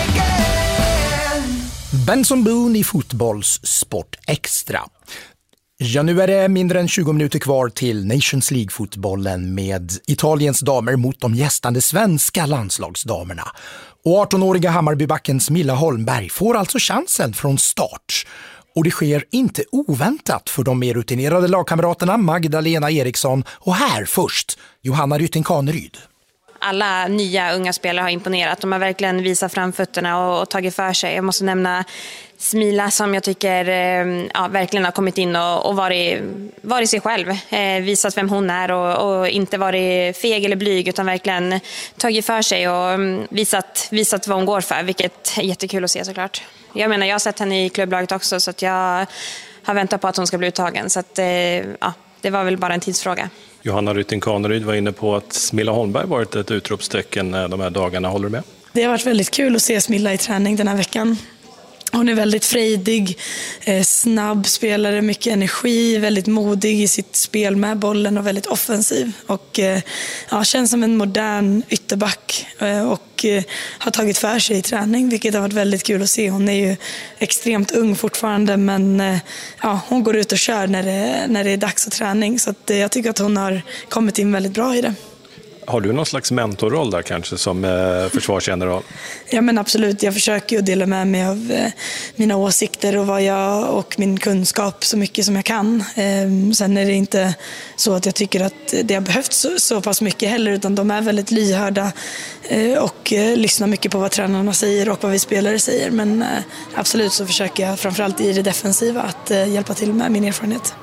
again. Benson Boone i Fotbollssport Extra. Ja, nu är det mindre än tjugo minuter kvar till Nations League-fotbollen med Italiens damer mot de gästande svenska landslagsdamerna. Och arton-åriga Hammarbybackens Milla Holmberg får alltså chansen från start. Och det sker inte oväntat för de mer rutinerade lagkamraterna Magdalena Eriksson och här först Johanna Rytting-Kaneryd. Alla nya unga spelare har imponerat. De har verkligen visat framfötterna och, och tagit för sig. Jag måste nämna Smila som jag tycker ja, verkligen har kommit in och, och varit, varit sig själv. Eh, visat vem hon är och, och inte varit feg eller blyg utan verkligen tagit för sig och visat, visat vad hon går för. Vilket är jättekul att se såklart. Jag menar, jag har sett henne i klubblaget också så att jag har väntat på att hon ska bli uttagen. Så att, eh, ja, det var väl bara en tidsfråga. Johanna Rytting-Kaneryd var inne på att Smilla Holmberg varit ett utropstecken de här dagarna. Håller du med? Det har varit väldigt kul att se Smilla i träning den här veckan. Hon är väldigt frejdig, snabb spelare, mycket energi, väldigt modig i sitt spel med bollen och väldigt offensiv. Och ja, känns som en modern ytterback och har tagit för sig i träning, vilket har varit väldigt kul att se. Hon är ju extremt ung fortfarande, men ja, hon går ut och kör när det, när det är dags för träning. Så att jag tycker att hon har kommit in väldigt bra i det. Har du någon slags mentorroll där kanske som eh, försvarsgeneral? Ja men absolut, jag försöker ju dela med mig av eh, mina åsikter och vad jag och min kunskap så mycket som jag kan. Eh, sen är det inte så att jag tycker att det har behövt så, så pass mycket heller, utan de är väldigt lyhörda eh, och eh, lyssnar mycket på vad tränarna säger och vad vi spelare säger. Men eh, absolut så försöker jag framförallt i det defensiva att eh, hjälpa till med min erfarenhet.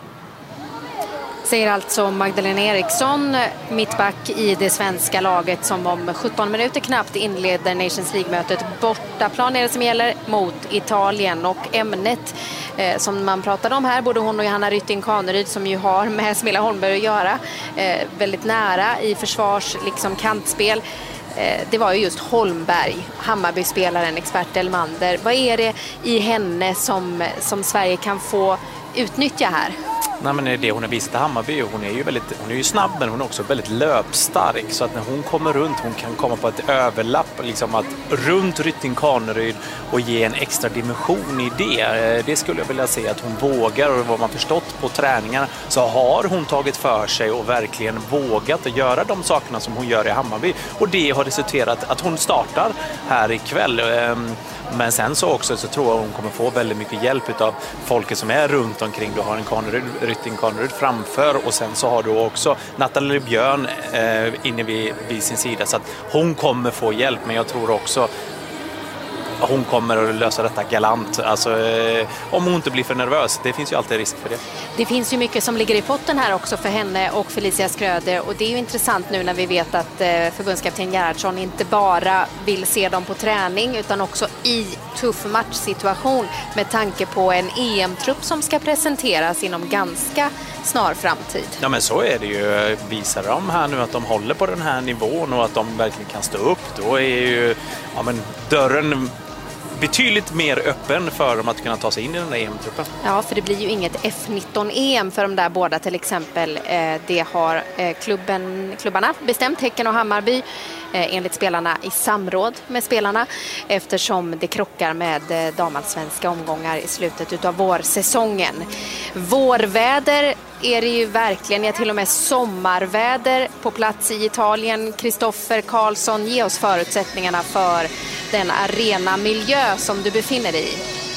Säger alltså Magdalena Eriksson, mittback i det svenska laget som om sjutton minuter knappt inleder Nations League-mötet. Bortaplan är det som gäller mot Italien, och ämnet eh, som man pratade om här, både hon och Johanna Rytting-Kaneryd som ju har med Smilla Holmberg att göra, eh, väldigt nära i försvars, liksom kantspel. Eh, det var ju just Holmberg, Hammarby-spelaren, expert Elmander. Vad är det i henne som, som Sverige kan få utnyttja här? Nej, men det hon har visat i Hammarby, hon är ju väldigt, hon är ju snabb, men hon är också väldigt löpstark, så att när hon kommer runt, hon kan komma på ett överlapp liksom att runt Rytting-Kaneryd och ge en extra dimension i det. Det skulle jag vilja se att hon vågar, och vad man förstått på träningarna så har hon tagit för sig och verkligen vågat att göra de sakerna som hon gör i Hammarby, och det har resulterat att hon startar här ikväll. Men sen så också så tror jag hon kommer få väldigt mycket hjälp av folket som är runt omkring. Du har en Kaneryd, Rytting-Kaneryd framför, och sen så har du också Nathalie Björn eh, inne vid, vid sin sida, så att hon kommer få hjälp. Men jag tror också hon kommer att lösa detta galant. Alltså, eh, om hon inte blir för nervös, det finns ju alltid risk för det. Det finns ju mycket som ligger i potten här också för henne och Felicia Skröder, och det är ju intressant nu när vi vet att eh, förbundskapten Gerhardsson inte bara vill se dem på träning utan också i tuff matchsituation med tanke på en E M-trupp som ska presenteras inom ganska snar framtid. Ja, men så är det ju. Visar de här nu att de håller på den här nivån och att de verkligen kan stå upp, då är ju ja, men dörren betydligt mer öppen för dem att kunna ta sig in i den där E M-truppen. Ja, för det blir ju inget F nitton E M för de där båda till exempel. Det har klubben, klubbarna bestämt, Häcken och Hammarby, enligt spelarna i samråd med spelarna, eftersom det krockar med damallsvenska omgångar i slutet av vårsäsongen. Vårväder är det ju verkligen, ja, till och med sommarväder på plats i Italien. Kristoffer Karlsson, ge oss förutsättningarna för den arenamiljö som du befinner dig i.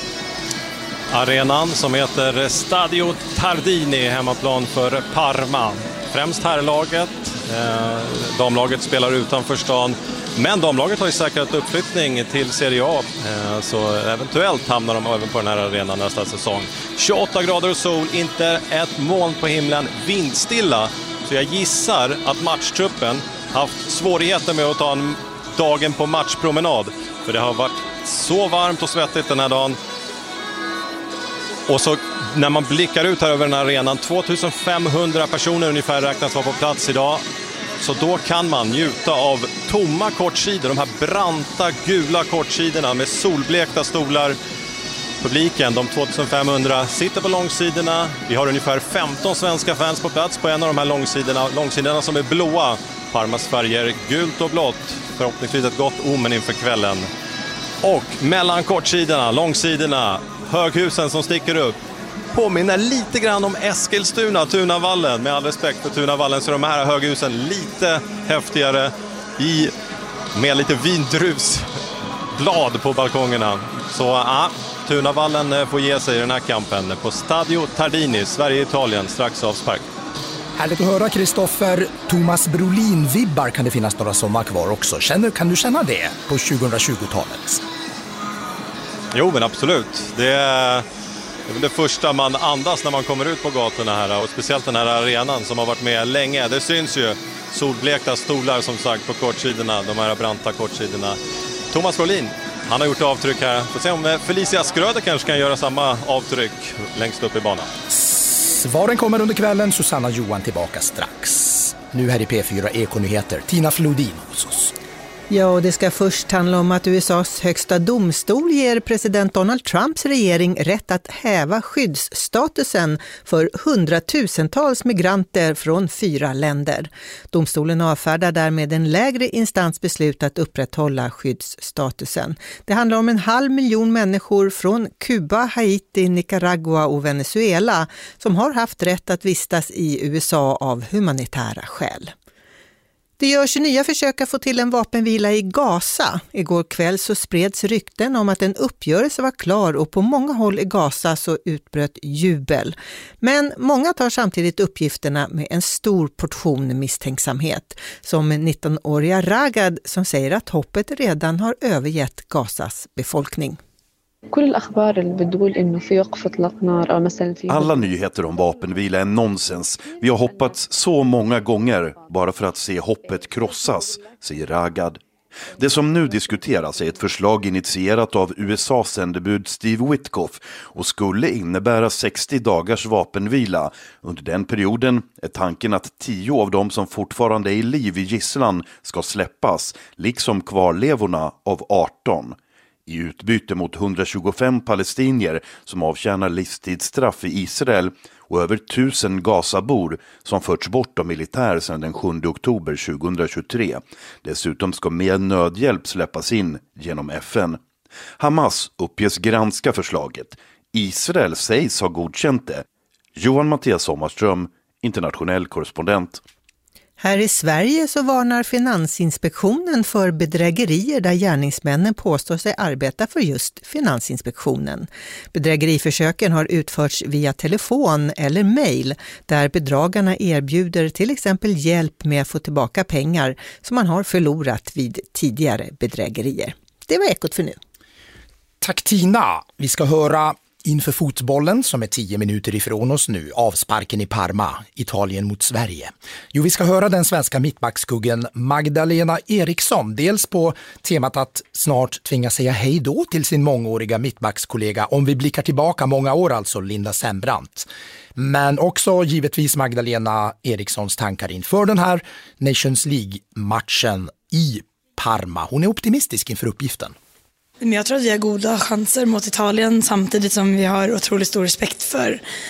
Arenan som heter Stadio Tardini, hemmaplan för Parma. Främst herrlaget, eh, damlaget spelar utanför stan, men damlaget har ju säkrat uppflyttning till Serie A, eh, så eventuellt hamnar de även på den här arenan nästa säsong. tjugoåtta grader och sol, inte ett moln på himlen, vindstilla, så jag gissar att matchtruppen haft svårigheter med att ta en dagen på matchpromenad, för det har varit så varmt och svettigt den här dagen. Och så när man blickar ut här över den här arenan, tvåtusenfemhundra personer ungefär räknas vara på plats idag. Så då kan man njuta av tomma kortsidor, de här branta gula kortsidorna med solblekta stolar. Publiken, de tvåtusenfemhundra, sitter på långsidorna. Vi har ungefär femton svenska fans på plats på en av de här långsidorna. Långsidorna som är blåa, Parmas färger gult och blått. Förhoppningsvis ett gott omen inför kvällen. Och mellan kortsidorna, långsidorna, höghusen som sticker upp, påminner lite grann om Eskilstuna, Tunavallen. Med all respekt för Tunavallen så är de här höghusen lite häftigare i, med lite vindruvsblad på balkongerna. Så ja, Tunavallen får ge sig i den här kampen på Stadio Tardini, Sverige-Italien, strax avspark. Härligt att höra, Kristoffer. Thomas Brolin-vibbar kan det finnas några sommar kvar också. Känner, kan du känna det på tjugohundratjugotalet? Jo, men absolut. Det är, det är det första man andas när man kommer ut på gatorna här. Och speciellt den här arenan som har varit med länge. Det syns ju solblekta stolar som sagt på kortsidorna. De här branta kortsidorna. Thomas Brolin, han har gjort avtryck här. Får se om Felicia Skröder kanske kan göra samma avtryck längst upp i banan. Svaren kommer under kvällen. Susanna Johan tillbaka strax. Nu här i P fyra Ekonyheter. Tina Flodin hos oss. Ja, och det ska först handla om att U S A:s högsta domstol ger president Donald Trumps regering rätt att häva skyddsstatusen för hundratusentals migranter från fyra länder. Domstolen avfärdar därmed en lägre instans beslut att upprätthålla skyddsstatusen. Det handlar om en halv miljon människor från Kuba, Haiti, Nicaragua och Venezuela som har haft rätt att vistas i U S A av humanitära skäl. Det görs nya försök att få till en vapenvila i Gaza. Igår kväll så spreds rykten om att en uppgörelse var klar och på många håll i Gaza så utbröt jubel. Men många tar samtidigt uppgifterna med en stor portion misstänksamhet. Som nittonåriga Ragad som säger att hoppet redan har övergett Gazas befolkning. Alla nyheter om vapenvila är nonsens. Vi har hoppats så många gånger bara för att se hoppet krossas, säger Ragad. Det som nu diskuteras är ett förslag initierat av U S A:s sändebud Steve Witkoff och skulle innebära sextio dagars vapenvila. Under den perioden är tanken att tio av dem som fortfarande är i liv i gisslan ska släppas, liksom kvarlevorna av arton. I utbyte mot hundratjugofem palestinier som avtjänar livstidsstraff i Israel och över tusen Gazabor som förts bort av militär sedan den sjunde oktober tjugohundratjugotre. Dessutom ska mer nödhjälp släppas in genom F N. Hamas uppges granska förslaget. Israel sägs ha godkänt det. Johan Mattias Sommarström, internationell korrespondent. Här i Sverige så varnar Finansinspektionen för bedrägerier där gärningsmännen påstår sig arbeta för just Finansinspektionen. Bedrägeriförsöken har utförts via telefon eller mejl där bedragarna erbjuder till exempel hjälp med att få tillbaka pengar som man har förlorat vid tidigare bedrägerier. Det var Ekot för nu. Tack Tina. Vi ska höra inför fotbollen som är tio minuter ifrån oss nu, avsparken i Parma, Italien mot Sverige. Jo, vi ska höra den svenska mittbackskuggen Magdalena Eriksson, dels på temat att snart tvinga säga hej då till sin mångåriga mittbackskollega, om vi blickar tillbaka många år alltså, Linda Sembrant. Men också givetvis Magdalena Erikssons tankar inför den här Nations League-matchen i Parma. Hon är optimistisk inför uppgiften. Men jag tror att vi har goda chanser mot Italien samtidigt som vi har otroligt stor respekt för